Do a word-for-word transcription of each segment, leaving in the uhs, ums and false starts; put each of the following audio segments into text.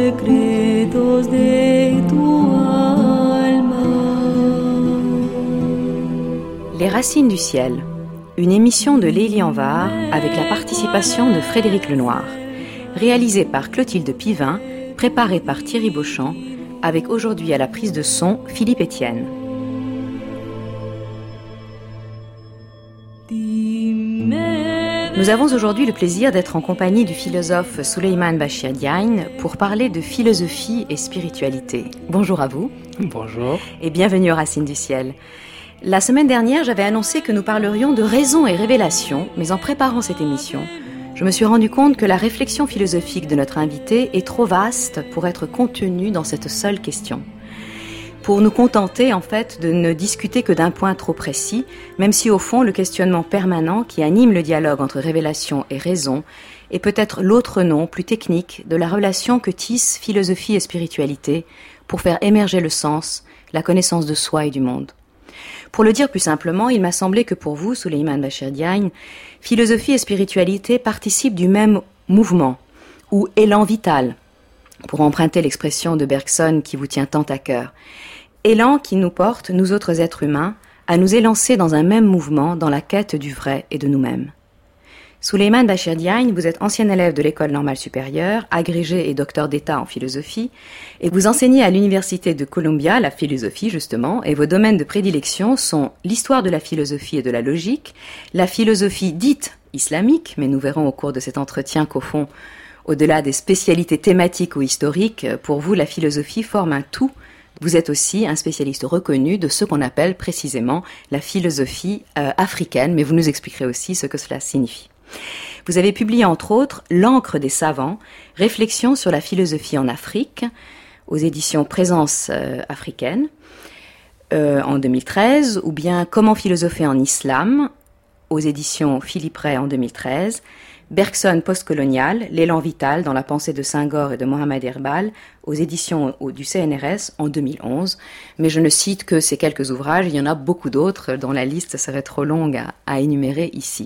secretos de tu alma. Les Racines du ciel, une émission de Lélie Anvar avec la participation de Frédéric Lenoir, réalisée par Clotilde Pivin, préparée par Thierry Beauchamp, avec aujourd'hui à la prise de son Philippe Etienne. Nous avons aujourd'hui le plaisir d'être en compagnie du philosophe Souleymane Bachir Diagne pour parler de philosophie et spiritualité. Bonjour à vous. Bonjour. Et bienvenue aux Racines du ciel. La semaine dernière, j'avais annoncé que nous parlerions de raison et révélation, mais en préparant cette émission, je me suis rendu compte que la réflexion philosophique de notre invité est trop vaste pour être contenue dans cette seule question. Pour nous contenter, en fait, de ne discuter que d'un point trop précis, même si au fond, le questionnement permanent qui anime le dialogue entre révélation et raison est peut-être l'autre nom, plus technique, de la relation que tissent philosophie et spiritualité pour faire émerger le sens, la connaissance de soi et du monde. Pour le dire plus simplement, il m'a semblé que pour vous, Souleymane Bachir Diagne, philosophie et spiritualité participent du même mouvement, ou élan vital, pour emprunter l'expression de Bergson qui vous tient tant à cœur. Élan qui nous porte, nous autres êtres humains, à nous élancer dans un même mouvement dans la quête du vrai et de nous-mêmes. Souleymane Bachir Diagne, vous êtes ancien élève de l'École normale supérieure, agrégé et docteur d'État en philosophie, et vous enseignez à l'Université de Columbia la philosophie justement, et vos domaines de prédilection sont l'histoire de la philosophie et de la logique, la philosophie dite islamique, mais nous verrons au cours de cet entretien qu'au fond, au-delà des spécialités thématiques ou historiques, pour vous la philosophie forme un tout. Vous êtes aussi un spécialiste reconnu de ce qu'on appelle précisément la philosophie euh, africaine, mais vous nous expliquerez aussi ce que cela signifie. Vous avez publié entre autres L'encre des savants, réflexion sur la philosophie en Afrique, aux éditions Présence euh, africaine, euh, en deux mille treize, ou bien Comment philosopher en islam, aux éditions Philippe Ray en deux mille treize, Bergson postcolonial, l'élan vital dans la pensée de Senghor et de Mohamed Herbal, aux éditions du C N R S en deux mille onze. Mais je ne cite que ces quelques ouvrages, il y en a beaucoup d'autres dont la liste serait trop longue à, à énumérer ici.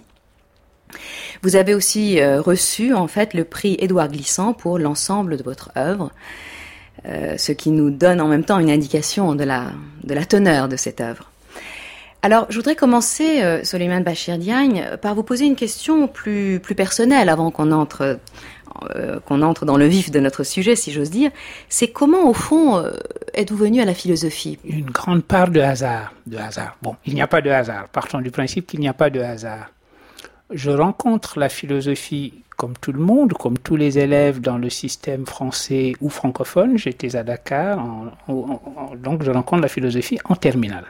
Vous avez aussi euh, reçu en fait le prix Édouard Glissant pour l'ensemble de votre œuvre, euh, ce qui nous donne en même temps une indication de la, de la teneur de cette œuvre. Alors, je voudrais commencer, euh, Souleymane Bachir Diagne, par vous poser une question plus, plus personnelle avant qu'on entre, euh, qu'on entre dans le vif de notre sujet, si j'ose dire. C'est comment, au fond, euh, êtes-vous venu à la philosophie ? Une grande part de hasard. De hasard. Bon, il n'y a pas de hasard. Partons du principe qu'il n'y a pas de hasard. Je rencontre la philosophie comme tout le monde, comme tous les élèves dans le système français ou francophone. J'étais à Dakar, en, en, en, donc je rencontre la philosophie en terminale.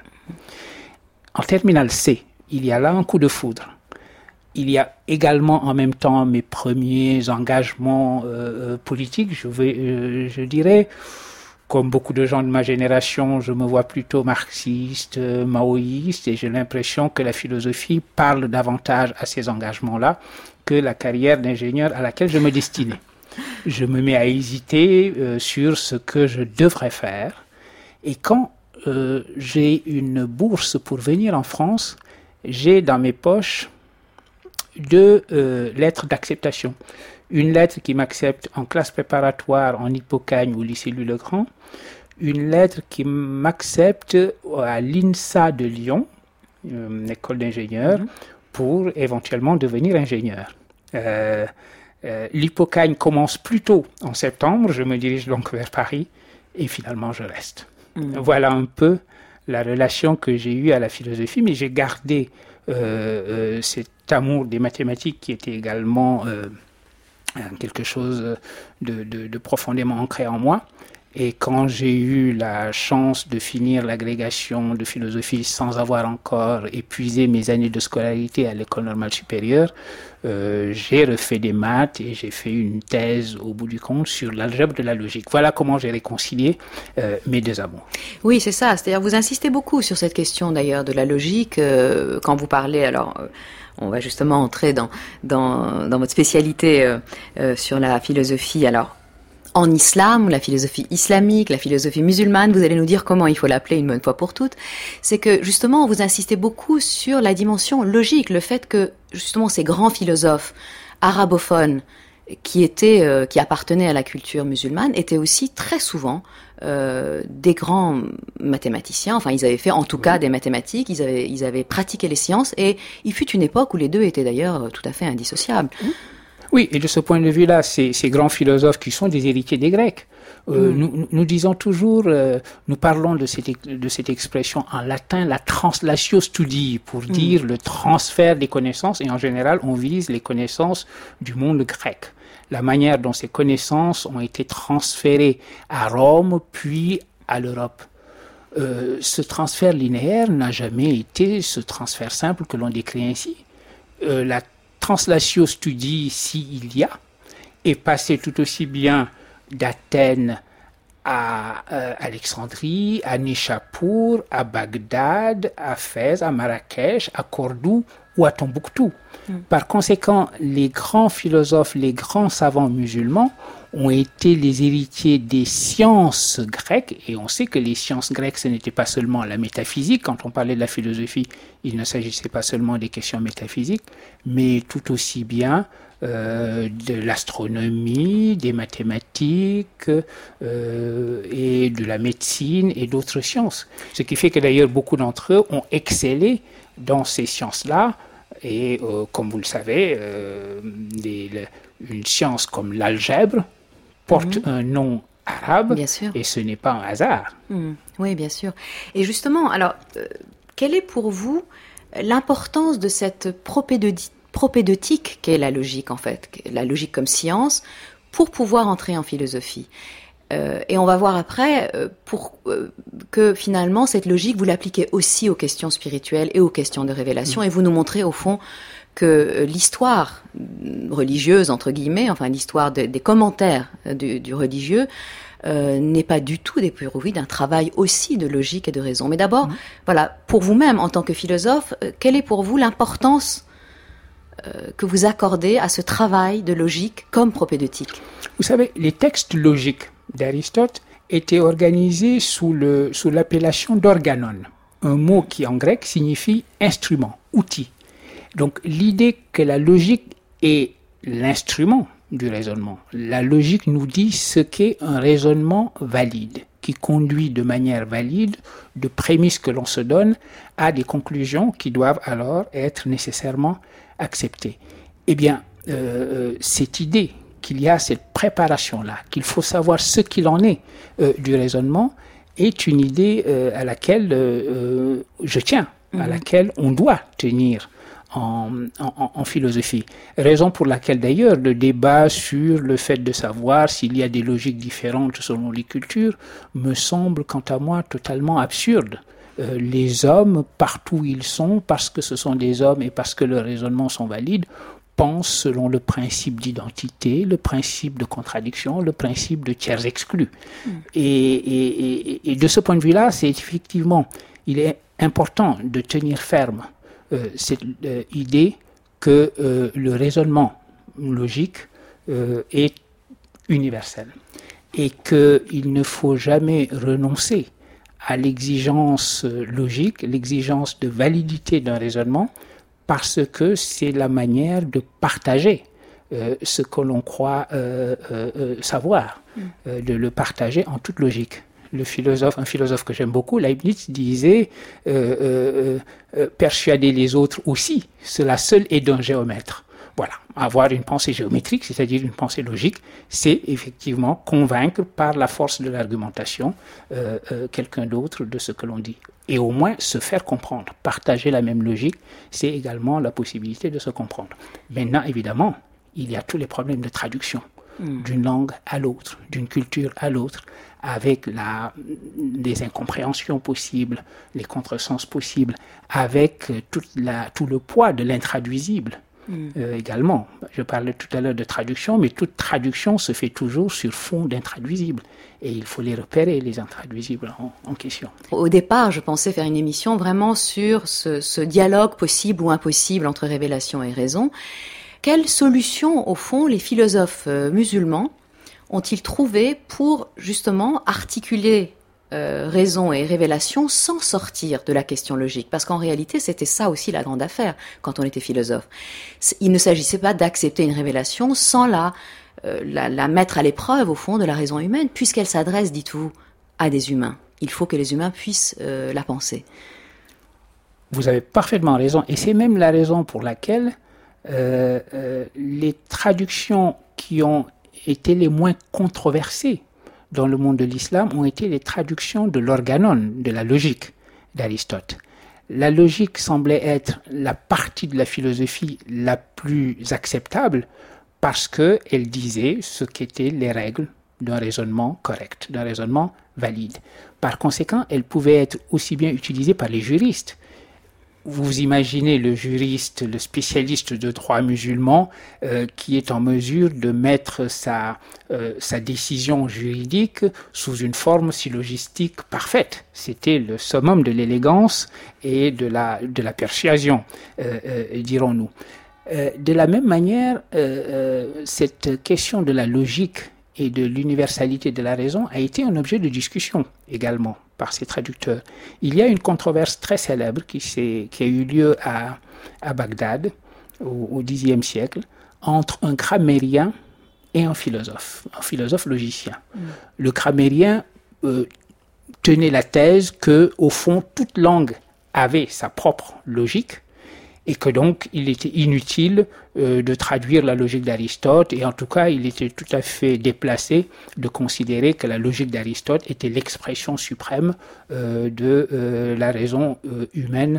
En terminale C, il y a là un coup de foudre. Il y a également en même temps mes premiers engagements euh, politiques. Je, vais, euh, je dirais, comme beaucoup de gens de ma génération, je me vois plutôt marxiste, euh, maoïste, et j'ai l'impression que la philosophie parle davantage à ces engagements-là que la carrière d'ingénieur à laquelle je me destinais. Je me mets à hésiter euh, sur ce que je devrais faire, et quand Euh, j'ai une bourse pour venir en France, j'ai dans mes poches deux euh, lettres d'acceptation. Une lettre qui m'accepte en classe préparatoire en Hippocagne au lycée Louis-le-Grand, une lettre qui m'accepte à l'INSA de Lyon, une école d'ingénieurs, mmh. pour éventuellement devenir ingénieur. Euh, euh, L'Hippocagne commence plus tôt en septembre, je me dirige donc vers Paris et finalement je reste. Mmh. Voilà un peu la relation que j'ai eue à la philosophie, mais j'ai gardé euh, euh, cet amour des mathématiques qui était également euh, quelque chose de, de, de profondément ancré en moi. Et quand j'ai eu la chance de finir l'agrégation de philosophie sans avoir encore épuisé mes années de scolarité à l'école normale supérieure, euh, j'ai refait des maths et j'ai fait une thèse au bout du compte sur l'algèbre de la logique. Voilà comment j'ai réconcilié euh, mes deux amours. Oui, c'est ça. C'est-à-dire vous insistez beaucoup sur cette question d'ailleurs de la logique euh, quand vous parlez. Alors, euh, on va justement entrer dans dans, dans votre spécialité euh, euh, sur la philosophie. Alors. En islam, la philosophie islamique, la philosophie musulmane, vous allez nous dire comment il faut l'appeler une bonne fois pour toutes, c'est que justement vous insistez beaucoup sur la dimension logique, le fait que justement ces grands philosophes arabophones qui étaient, euh, qui appartenaient à la culture musulmane, étaient aussi très souvent euh, des grands mathématiciens. Enfin, ils avaient fait en tout cas des mathématiques, ils avaient, ils avaient pratiqué les sciences, et il fut une époque où les deux étaient d'ailleurs tout à fait indissociables. Oui, et de ce point de vue-là, ces, ces grands philosophes qui sont des héritiers des Grecs, euh, mm. nous, nous disons toujours, euh, nous parlons de cette, de cette expression en latin, la translatio studii, pour mm. dire le transfert des connaissances, et en général, on vise les connaissances du monde grec. La manière dont ces connaissances ont été transférées à Rome, puis à l'Europe. Euh, ce transfert linéaire n'a jamais été ce transfert simple que l'on décrit ainsi. Euh, la translatio studii, s'il y a, est passée tout aussi bien d'Athènes à euh, Alexandrie, à Nishapur, à Bagdad, à Fès, à Marrakech, à Cordoue ou à Tombouctou. Mm. Par conséquent, les grands philosophes, les grands savants musulmans ont été les héritiers des sciences grecques, et on sait que les sciences grecques, ce n'était pas seulement la métaphysique. Quand on parlait de la philosophie, il ne s'agissait pas seulement des questions métaphysiques, mais tout aussi bien euh, de l'astronomie, des mathématiques euh, et de la médecine et d'autres sciences. Ce qui fait que d'ailleurs beaucoup d'entre eux ont excellé dans ces sciences-là, et euh, comme vous le savez, euh, des, le, une science comme l'algèbre porte mmh. un nom arabe, bien sûr. Et ce n'est pas un hasard. Mmh. Oui, bien sûr. Et justement, alors, euh, quelle est pour vous l'importance de cette propédeutique, propédeutique qu'est la logique, en fait, la logique comme science, pour pouvoir entrer en philosophie ? Euh, et on va voir après euh, pour, euh, que finalement cette logique vous l'appliquez aussi aux questions spirituelles et aux questions de révélation, mmh. et vous nous montrez au fond que euh, l'histoire religieuse, entre guillemets, enfin l'histoire de, des commentaires du, du religieux euh, n'est pas du tout dépourvue d'un travail aussi de logique et de raison. Mais d'abord, mmh. voilà, pour vous-même en tant que philosophe, euh, quelle est pour vous l'importance euh, que vous accordez à ce travail de logique comme propédeutique ? Vous savez, les textes logiques d'Aristote était organisé sous, le, sous l'appellation d'organon, un mot qui en grec signifie instrument, outil. Donc l'idée que la logique est l'instrument du raisonnement. La logique nous dit ce qu'est un raisonnement valide, qui conduit de manière valide de prémices que l'on se donne à des conclusions qui doivent alors être nécessairement acceptées. Eh bien, euh, cette idée qu'il y a cette préparation-là, qu'il faut savoir ce qu'il en est euh, du raisonnement, est une idée euh, à laquelle euh, je tiens, mmh. à laquelle on doit tenir en, en, en philosophie. Raison pour laquelle d'ailleurs le débat sur le fait de savoir s'il y a des logiques différentes selon les cultures me semble quant à moi totalement absurde. Euh, les hommes, partout où ils sont, parce que ce sont des hommes et parce que leurs raisonnements sont valides, pensent selon le principe d'identité, le principe de contradiction, le principe de tiers exclus. Mm. Et, et, et, et de ce point de vue-là, c'est effectivement, il est important de tenir ferme euh, cette euh, idée que euh, le raisonnement logique euh, est universel et qu'il ne faut jamais renoncer à l'exigence logique, l'exigence de validité d'un raisonnement, parce que c'est la manière de partager euh, ce que l'on croit euh, euh, savoir, mm. euh, de le partager en toute logique. Le philosophe, un philosophe que j'aime beaucoup, Leibniz, disait euh, euh, euh, persuader les autres aussi, cela seul est d'un géomètre. Voilà, avoir une pensée géométrique, c'est-à-dire une pensée logique, c'est effectivement convaincre par la force de l'argumentation euh, euh, quelqu'un d'autre de ce que l'on dit. Et au moins se faire comprendre, partager la même logique, c'est également la possibilité de se comprendre. Maintenant, évidemment, il y a tous les problèmes de traduction, mmh. d'une langue à l'autre, d'une culture à l'autre, avec la, les incompréhensions possibles, les contresens possibles, avec toute la, tout le poids de l'intraduisible. Mmh. Euh, également, je parlais tout à l'heure de traduction, mais toute traduction se fait toujours sur fond d'intraduisibles. Et il faut les repérer, les intraduisibles en, en question. Au départ, je pensais faire une émission vraiment sur ce, ce dialogue possible ou impossible entre révélation et raison. Quelle solution, au fond, les philosophes euh, musulmans ont-ils trouvé pour justement articuler euh, raison et révélation sans sortir de la question logique. Parce qu'en réalité, c'était ça aussi la grande affaire quand on était philosophe. Il ne s'agissait pas d'accepter une révélation sans la, euh, la, la mettre à l'épreuve, au fond, de la raison humaine, puisqu'elle s'adresse, dites-vous, à des humains. Il faut que les humains puissent euh, la penser. Vous avez parfaitement raison. Et c'est même la raison pour laquelle euh, euh, les traductions qui ont été les moins controversées dans le monde de l'islam ont été les traductions de l'organon, de la logique d'Aristote. La logique semblait être la partie de la philosophie la plus acceptable parce qu'elle disait ce qu'étaient les règles d'un raisonnement correct, d'un raisonnement valide. Par conséquent, elle pouvait être aussi bien utilisée par les juristes. Vous imaginez le juriste, le spécialiste de droit musulman euh, qui est en mesure de mettre sa, euh, sa décision juridique sous une forme syllogistique parfaite. C'était le summum de l'élégance et de la, de la persuasion, euh, euh, dirons-nous. Euh, de la même manière, euh, euh, cette question de la logique et de l'universalité de la raison a été un objet de discussion également par ses traducteurs. Il y a une controverse très célèbre qui, s'est, qui a eu lieu à, à Bagdad au, au dixième siècle entre un grammairien et un philosophe, un philosophe logicien. Mm. Le grammairien euh, tenait la thèse que, au fond, toute langue avait sa propre logique et que donc il était inutile euh, de traduire la logique d'Aristote, et en tout cas il était tout à fait déplacé de considérer que la logique d'Aristote était l'expression suprême euh, de euh, la raison euh, humaine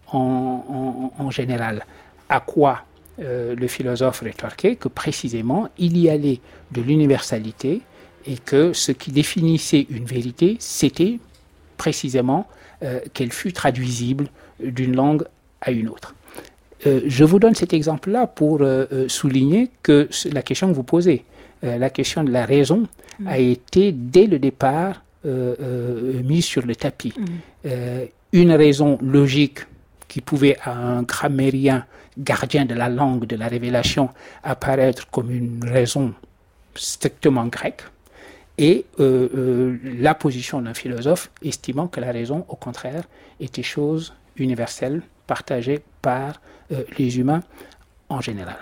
en, en, en général. À quoi euh, le philosophe rétorquait que précisément il y allait de l'universalité et que ce qui définissait une vérité, c'était précisément euh, qu'elle fût traduisible d'une langue à une autre. Euh, je vous donne cet exemple-là pour euh, souligner que la question que vous posez, euh, la question de la raison, mmh. a été dès le départ euh, euh, mise sur le tapis. Mmh. Euh, une raison logique qui pouvait à un grammairien, gardien de la langue, de la révélation, apparaître comme une raison strictement grecque, et euh, euh, la position d'un philosophe estimant que la raison, au contraire, était chose universelle, partagée par euh, les humains en général.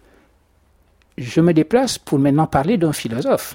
Je me déplace pour maintenant parler d'un philosophe,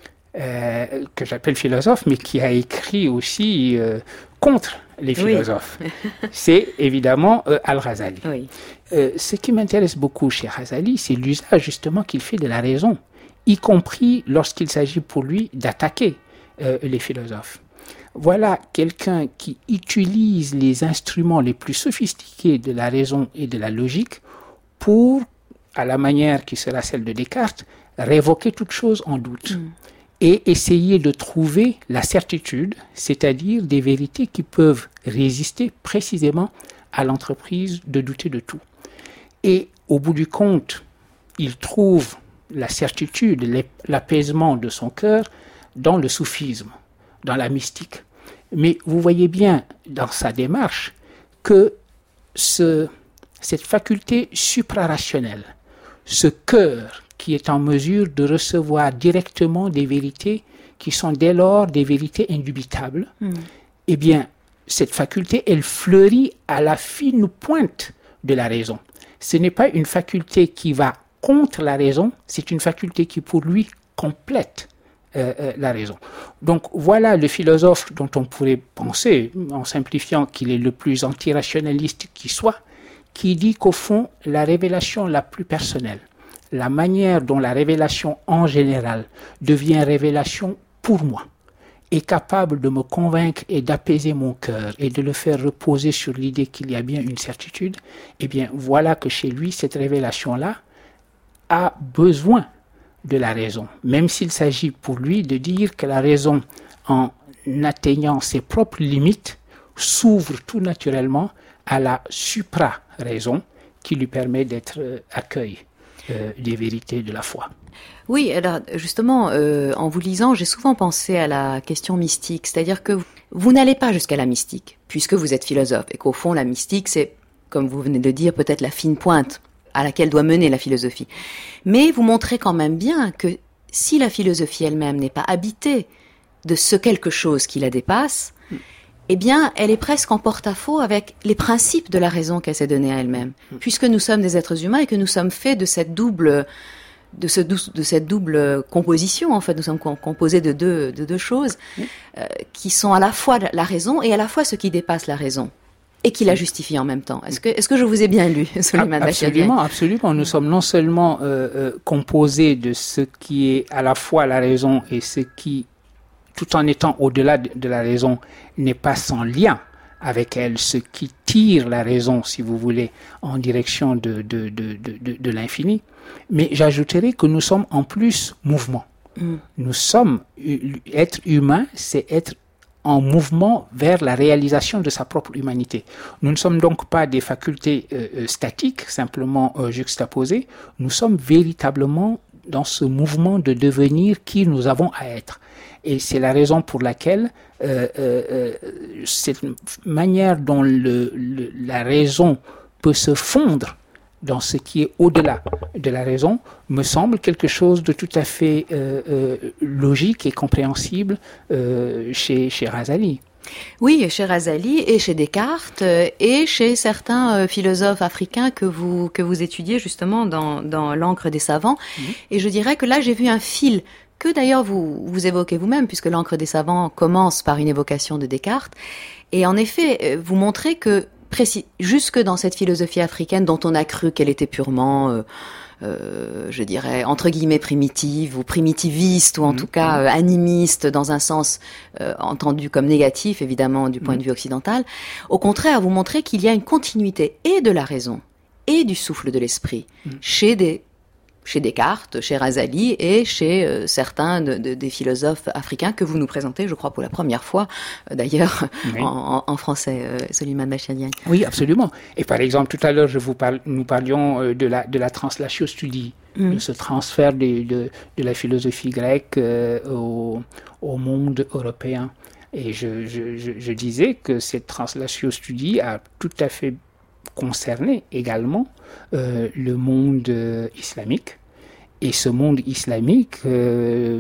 euh, que j'appelle philosophe, mais qui a écrit aussi euh, contre les philosophes. Oui. C'est évidemment euh, Al-Ghazali. Oui. Euh, ce qui m'intéresse beaucoup chez Ghazali, c'est l'usage justement qu'il fait de la raison, y compris lorsqu'il s'agit pour lui d'attaquer euh, les philosophes. Voilà quelqu'un qui utilise les instruments les plus sophistiqués de la raison et de la logique pour, à la manière qui sera celle de Descartes, révoquer toute chose en doute mmh. et essayer de trouver la certitude, c'est-à-dire des vérités qui peuvent résister précisément à l'entreprise de douter de tout. Et au bout du compte, il trouve la certitude, l'apaisement de son cœur dans le soufisme, dans la mystique. Mais vous voyez bien dans sa démarche que ce, cette faculté suprarationnelle, ce cœur qui est en mesure de recevoir directement des vérités qui sont dès lors des vérités indubitables, mmh. eh bien, cette faculté, elle fleurit à la fine pointe de la raison. Ce n'est pas une faculté qui va contre la raison, c'est une faculté qui, pour lui, complète Euh, euh, la raison. Donc voilà le philosophe dont on pourrait penser, en simplifiant, qu'il est le plus antirationnaliste qui soit, qui dit qu'au fond, la révélation la plus personnelle, la manière dont la révélation en général devient révélation pour moi, est capable de me convaincre et d'apaiser mon cœur et de le faire reposer sur l'idée qu'il y a bien une certitude, eh bien voilà que chez lui, cette révélation-là a besoin de la raison, même s'il s'agit pour lui de dire que la raison, en atteignant ses propres limites, s'ouvre tout naturellement à la supra-raison qui lui permet d'être euh, accueil euh, des vérités de la foi. Oui, alors justement, euh, en vous lisant, j'ai souvent pensé à la question mystique, c'est-à-dire que vous, vous n'allez pas jusqu'à la mystique, puisque vous êtes philosophe, et qu'au fond, la mystique, c'est, comme vous venez de dire, peut-être la fine pointe à laquelle doit mener la philosophie. Mais vous montrez quand même bien que si la philosophie elle-même n'est pas habitée de ce quelque chose qui la dépasse, eh bien, elle est presque en porte-à-faux avec les principes de la raison qu'elle s'est donnée à elle-même. Puisque nous sommes des êtres humains et que nous sommes faits de cette double, de, ce, de cette double composition, en fait, nous sommes composés de deux, de deux choses euh, qui sont à la fois la raison et à la fois ce qui dépasse la raison. Et qui la justifie en même temps. Est-ce que, est-ce que je vous ai bien lu, Soliman Bachelian ? Absolument, absolument. Nous sommes non seulement euh, euh, composés de ce qui est à la fois la raison et ce qui, tout en étant au-delà de, de la raison, n'est pas sans lien avec elle, ce qui tire la raison, si vous voulez, en direction de, de, de, de, de, de l'infini. Mais j'ajouterai que nous sommes en plus mouvement. Mm. Nous sommes, être humain, c'est être en mouvement vers la réalisation de sa propre humanité. Nous ne sommes donc pas des facultés euh, statiques, simplement euh, juxtaposées. Nous sommes véritablement dans ce mouvement de devenir qui nous avons à être. Et c'est la raison pour laquelle euh, euh, cette manière dont le, le, la raison peut se fondre dans ce qui est au-delà de la raison, me semble quelque chose de tout à fait euh, euh, logique et compréhensible euh, chez, chez Razali. Oui, chez Razali et chez Descartes euh, et chez certains euh, philosophes africains que vous que vous étudiez justement dans dans l'Ancre des savants. Mmh. Et je dirais que là j'ai vu un fil que d'ailleurs vous vous évoquez vous-même, puisque l'Ancre des savants commence par une évocation de Descartes. Et en effet, vous montrez que Précis, jusque dans cette philosophie africaine dont on a cru qu'elle était purement, euh, euh, je dirais, entre guillemets primitive ou primitiviste ou en mmh, tout cas euh, animiste dans un sens euh, entendu comme négatif évidemment du point mmh. de vue occidental. Au contraire, vous montrez qu'il y a une continuité et de la raison et du souffle de l'esprit mmh. chez des chez Descartes, chez Razali et chez euh, certains de, de, des philosophes africains que vous nous présentez, je crois, pour la première fois, euh, d'ailleurs, oui. en, en français, euh, Soliman Bachelian. Oui, absolument. Et par exemple, tout à l'heure, je vous parle, nous parlions euh, de la, de la translatio studii, mm. de ce transfert de, de, de la philosophie grecque euh, au, au monde européen. Et je, je, je, je disais que cette translatio studii a tout à fait concerné également euh, le monde euh, islamique. Et ce monde islamique euh,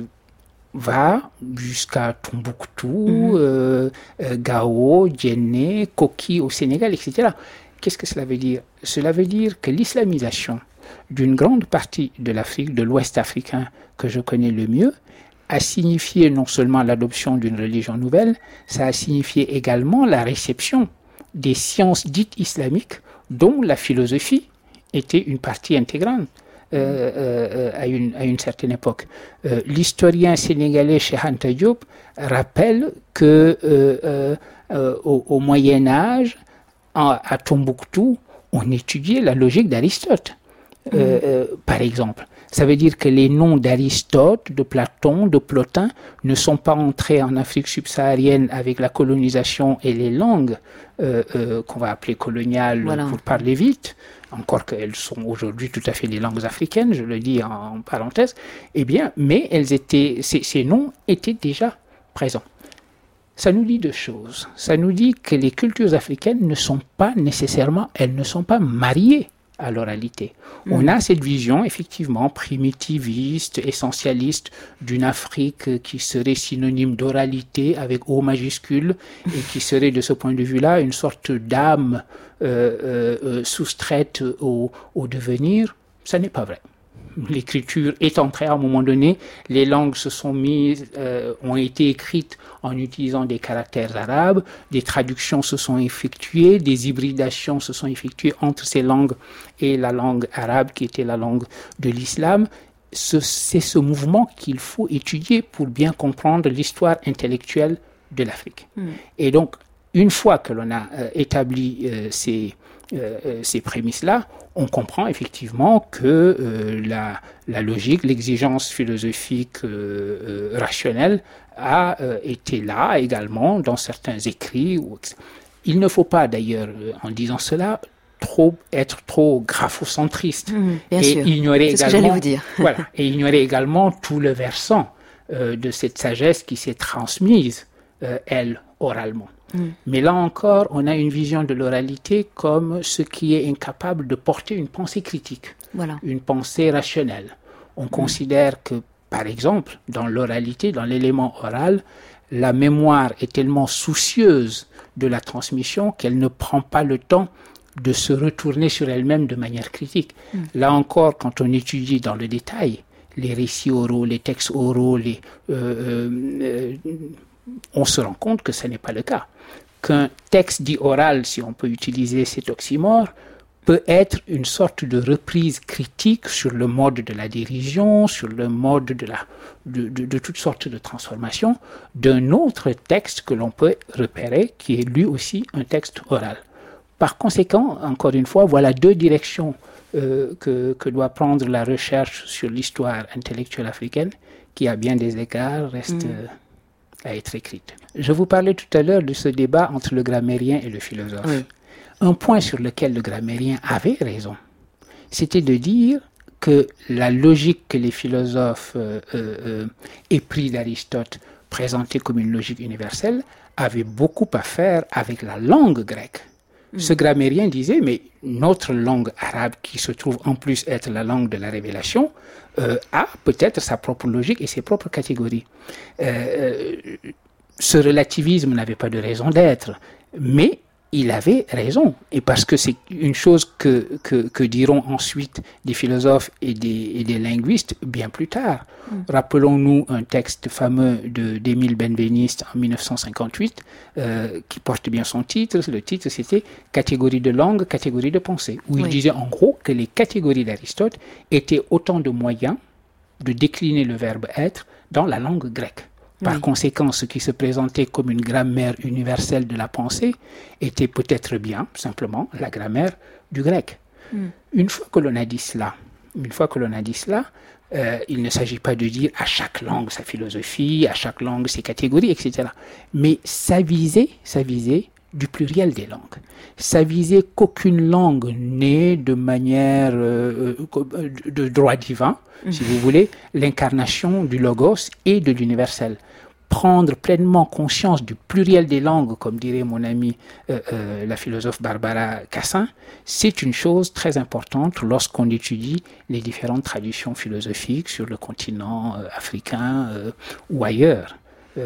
va jusqu'à Tombouctou, mmh. euh, euh, Gao, Djenné, Koki au Sénégal, et cetera. Qu'est-ce que cela veut dire ? Cela veut dire que l'islamisation d'une grande partie de l'Afrique, de l'Ouest africain que je connais le mieux, a signifié non seulement l'adoption d'une religion nouvelle, ça a signifié également la réception des sciences dites islamiques dont la philosophie était une partie intégrante euh, euh, à, une, à une certaine époque. Euh, l'historien sénégalais Cheikh Anta Diop rappelle que euh, euh, euh, au, au Moyen Âge, en, à Tombouctou, on étudiait la logique d'Aristote, euh, mmh. euh, par exemple. Ça veut dire que les noms d'Aristote, de Platon, de Plotin ne sont pas entrés en Afrique subsaharienne avec la colonisation et les langues euh, euh, qu'on va appeler coloniales voilà. pour parler vite, encore qu'elles sont aujourd'hui tout à fait les langues africaines, je le dis en, en parenthèse, eh bien, mais elles étaient, ces, ces noms étaient déjà présents. Ça nous dit deux choses. Ça nous dit que les cultures africaines ne sont pas nécessairement, elles ne sont pas mariées à l'oralité. Mmh. On a cette vision effectivement primitiviste, essentialiste d'une Afrique qui serait synonyme d'oralité avec O majuscule et qui serait de ce point de vue-là une sorte d'âme euh, euh, soustraite au, au devenir. Ça n'est pas vrai. L'écriture est entrée à un moment donné, les langues se sont mises, euh, ont été écrites en utilisant des caractères arabes, des traductions se sont effectuées, des hybridations se sont effectuées entre ces langues et la langue arabe qui était la langue de l'islam. Ce, c'est ce mouvement qu'il faut étudier pour bien comprendre l'histoire intellectuelle de l'Afrique. Mmh. Et donc, une fois que l'on a euh, établi euh, ces Euh, ces prémices-là, on comprend effectivement que euh, la, la logique, l'exigence philosophique euh, euh, rationnelle a euh, été là également dans certains écrits. Il ne faut pas d'ailleurs, en disant cela, trop être trop graphocentriste mmh, bien et sûr. ignorer C'est également, ce que j'allais vous dire. voilà, et ignorer également tout le versant euh, de cette sagesse qui s'est transmise, euh, elle, oralement. Mm. Mais là encore, on a une vision de l'oralité comme ce qui est incapable de porter une pensée critique, voilà. une pensée rationnelle. On mm. considère que, par exemple, dans l'oralité, dans l'élément oral, la mémoire est tellement soucieuse de la transmission qu'elle ne prend pas le temps de se retourner sur elle-même de manière critique. Mm. Là encore, quand on étudie dans le détail les récits oraux, les textes oraux, les, euh, euh, on se rend compte que ce n'est pas le cas. Qu'un texte dit oral, si on peut utiliser cet oxymore, peut être une sorte de reprise critique sur le mode de la dérision, sur le mode de, la, de, de, de toutes sortes de transformations d'un autre texte que l'on peut repérer, qui est lui aussi un texte oral. Par conséquent, encore une fois, voilà deux directions euh, que, que doit prendre la recherche sur l'histoire intellectuelle africaine, qui à bien des égards reste mmh. euh, à être écrite. Je vous parlais tout à l'heure de ce débat entre le grammairien et le philosophe. Oui. Un point sur lequel le grammairien avait raison, c'était de dire que la logique que les philosophes euh, euh, épris d'Aristote présentaient comme une logique universelle avait beaucoup à faire avec la langue grecque. Mmh. Ce grammairien disait, mais notre langue arabe, qui se trouve en plus être la langue de la révélation, euh, a peut-être sa propre logique et ses propres catégories. Euh, ce relativisme n'avait pas de raison d'être, mais il avait raison, et parce que c'est une chose que, que, que diront ensuite des philosophes et des, et des linguistes bien plus tard. Mm. Rappelons-nous un texte fameux de, d'Émile Benveniste en dix-neuf cent cinquante-huit, euh, qui porte bien son titre. Le titre, c'était « Catégorie de langue, catégorie de pensée », où oui. il disait en gros que les catégories d'Aristote étaient autant de moyens de décliner le verbe « être » dans la langue grecque. Par oui. conséquent, ce qui se présentait comme une grammaire universelle de la pensée était peut-être bien, simplement, la grammaire du grec. Mm. Une fois que l'on a dit cela, une fois que l'on a dit cela, euh, il ne s'agit pas de dire à chaque langue sa philosophie, à chaque langue ses catégories, et cetera. Mais s'aviser, s'aviser du pluriel des langues. S'aviser qu'aucune langue n'est de manière euh, de droit divin, mm. si vous voulez, l'incarnation du logos et de l'universel. Prendre pleinement conscience du pluriel des langues, comme dirait mon amie euh, euh, la philosophe Barbara Cassin, c'est une chose très importante lorsqu'on étudie les différentes traditions philosophiques sur le continent euh, africain euh, ou ailleurs.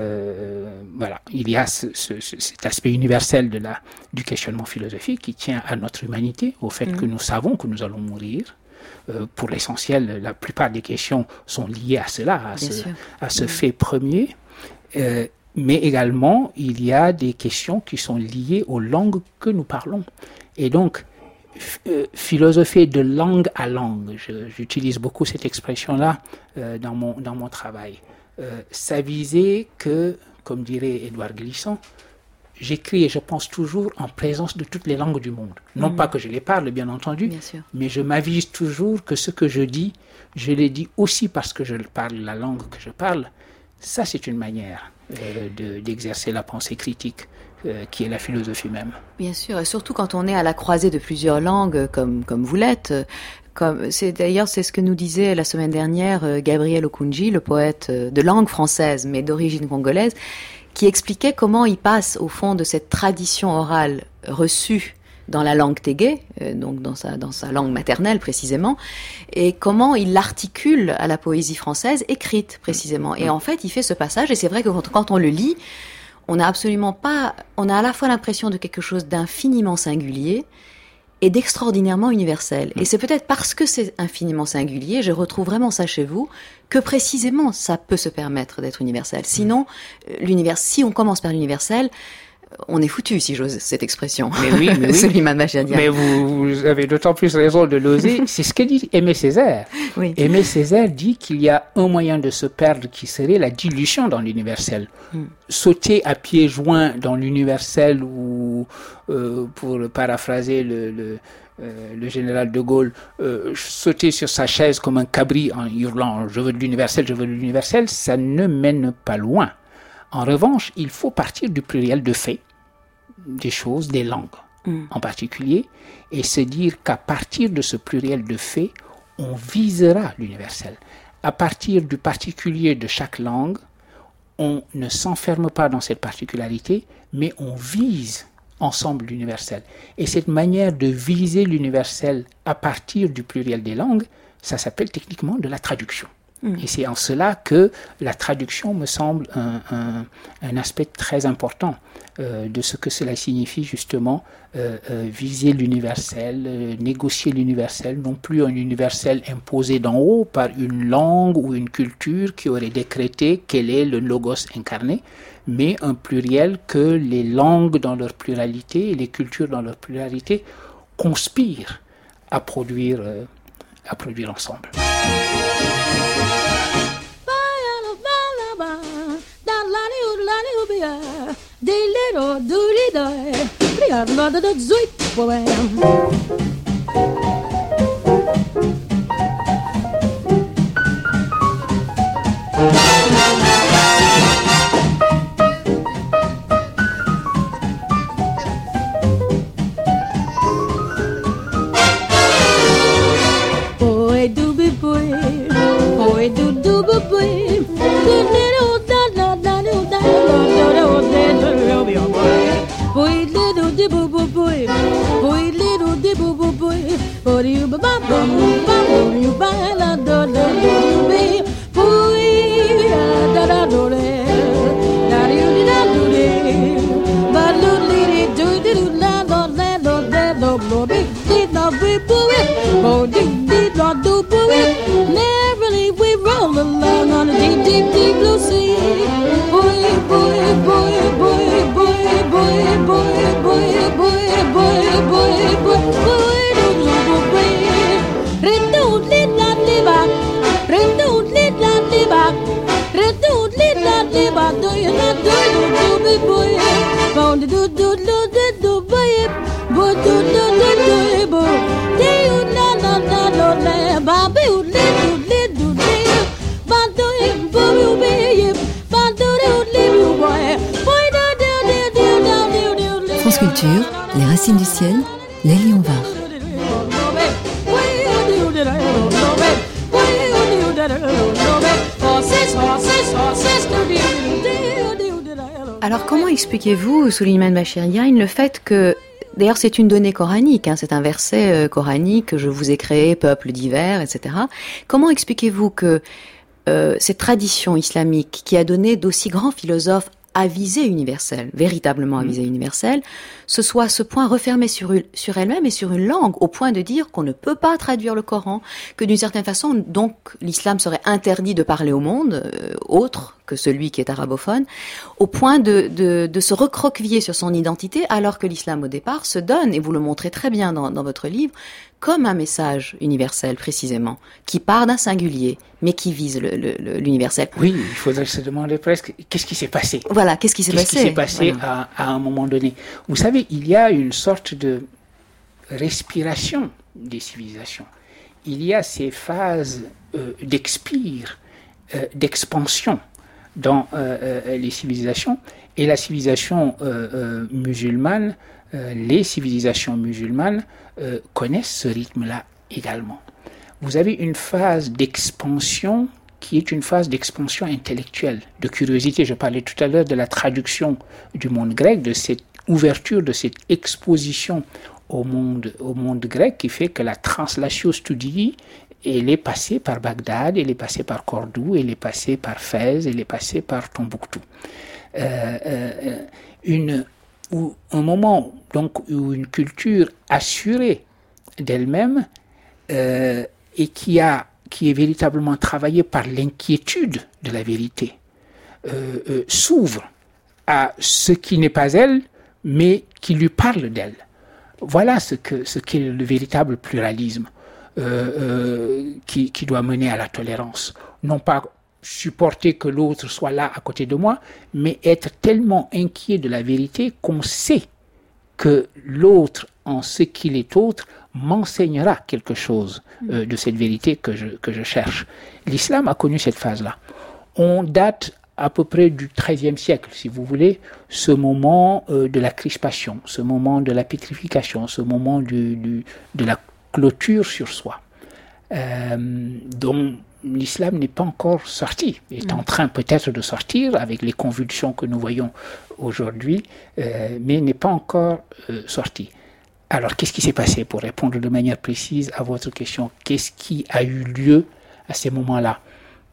Euh, voilà, il y a ce, ce, cet aspect universel de la, du questionnement philosophique qui tient à notre humanité, au fait mmh. que nous savons que nous allons mourir. Euh, pour l'essentiel, la plupart des questions sont liées à cela, à Bien ce, à ce mmh. fait premier. Euh, mais également, il y a des questions qui sont liées aux langues que nous parlons. Et donc, f- euh, philosopher de langue à langue, je, j'utilise beaucoup cette expression-là euh, dans, mon, dans mon travail. Euh, s'aviser que, comme dirait Édouard Glissant, j'écris et je pense toujours en présence de toutes les langues du monde. Non mmh. pas que je les parle, bien entendu, bien mais je m'avise toujours que ce que je dis, je l'ai dit aussi parce que je parle la langue que je parle. Ça, c'est une manière euh, de, d'exercer la pensée critique, euh, qui est la philosophie même. Bien sûr, et surtout quand on est à la croisée de plusieurs langues, comme, comme vous l'êtes. Comme, c'est, d'ailleurs, c'est ce que nous disait la semaine dernière euh, Gabriel Okunji, le poète euh, de langue française, mais d'origine congolaise, qui expliquait comment il passe, au fond, de cette tradition orale reçue dans la langue tégué, euh, donc dans sa, dans sa langue maternelle précisément, et comment il l'articule à la poésie française écrite précisément. Et en fait, il fait ce passage, et c'est vrai que quand, quand on le lit, on n'a absolument pas, on a à la fois l'impression de quelque chose d'infiniment singulier et d'extraordinairement universel. Et c'est peut-être parce que c'est infiniment singulier, je retrouve vraiment ça chez vous, que précisément ça peut se permettre d'être universel. Sinon, l'univers, si on commence par l'universel, on est foutu, si j'ose cette expression. Mais oui, mais oui. Suleiman Machadian. Mais vous, vous avez d'autant plus raison de l'oser. C'est ce que dit Aimé Césaire. Oui. Aimé Césaire dit qu'il y a un moyen de se perdre qui serait la dilution dans l'universel. Hmm. Sauter à pieds joints dans l'universel ou, euh, pour paraphraser le, le, euh, le général de Gaulle, euh, sauter sur sa chaise comme un cabri en hurlant « je veux de l'universel, je veux de l'universel », ça ne mène pas loin. En revanche, il faut partir du pluriel de faits, des choses, des langues mm. en particulier, et se dire qu'à partir de ce pluriel de faits, on visera l'universel. À partir du particulier de chaque langue, on ne s'enferme pas dans cette particularité, mais on vise ensemble l'universel. Et cette manière de viser l'universel à partir du pluriel des langues, ça s'appelle techniquement de la traduction. Mmh. Et c'est en cela que la traduction me semble un, un, un aspect très important euh, de ce que cela signifie justement euh, euh, viser l'universel, euh, négocier l'universel, non plus un universel imposé d'en haut par une langue ou une culture qui aurait décrété quel est le logos incarné, mais un pluriel que les langues dans leur pluralité et les cultures dans leur pluralité conspirent à produire, euh, à produire ensemble. France Culture, les racines du ciel, Lélie Onvar. Alors comment expliquez-vous, Souleymane Bachir-Diagne, le fait que, d'ailleurs c'est une donnée coranique, hein, c'est un verset euh, coranique, je vous ai créé, peuple divers, et cetera. Comment expliquez-vous que euh, cette tradition islamique qui a donné d'aussi grands philosophes à visée universelle, véritablement à visée universelle, ce soit à ce point refermée sur, sur elle-même et sur une langue, au point de dire qu'on ne peut pas traduire le Coran, que d'une certaine façon, donc, l'islam serait interdit de parler au monde, euh, autre que celui qui est arabophone, au point de, de, de se recroqueviller sur son identité, alors que l'islam, au départ, se donne, et vous le montrez très bien dans, dans votre livre, comme un message universel, précisément, qui part d'un singulier, mais qui vise le, le, l'universel. Oui, il faudrait se demander presque, qu'est-ce qui s'est passé ? Voilà, qu'est-ce qui s'est qu'est-ce passé Qu'est-ce qui s'est passé voilà. à, à un moment donné ? Vous savez, il y a une sorte de respiration des civilisations. Il y a ces phases euh, d'expire, euh, d'expansion dans euh, euh, les civilisations, et la civilisation euh, euh, musulmane, euh, les civilisations musulmanes euh, connaissent ce rythme-là également. Vous avez une phase d'expansion qui est une phase d'expansion intellectuelle, de curiosité. Je parlais tout à l'heure de la traduction du monde grec, de cette ouverture, de cette exposition au monde, au monde grec, qui fait que la translatio studii, elle est passée par Bagdad, elle est passée par Cordoue, elle est passée par Fès, elle est passée par Tombouctou. Euh, euh, une, où, un moment donc, où une culture assurée d'elle-même euh, et qui, a, qui est véritablement travaillée par l'inquiétude de la vérité euh, euh, s'ouvre à ce qui n'est pas elle, mais qui lui parle d'elle. Voilà ce, que, ce qu'est le véritable pluralisme euh, euh, qui, qui doit mener à la tolérance. Non pas supporter que l'autre soit là à côté de moi, mais être tellement inquiet de la vérité qu'on sait que l'autre, en ce qu'il est autre, m'enseignera quelque chose euh, de cette vérité que je, que je cherche. L'islam a connu cette phase-là. On date à peu près du treizième siècle, si vous voulez, ce moment euh, de la crispation, ce moment de la pétrification, ce moment du, du, de la clôture sur soi, euh, dont l'islam n'est pas encore sorti, est mmh. en train peut-être de sortir avec les convulsions que nous voyons aujourd'hui, euh, mais n'est pas encore euh, sorti. Alors, qu'est-ce qui s'est passé, pour répondre de manière précise à votre question? Qu'est-ce qui a eu lieu à ces moments-là?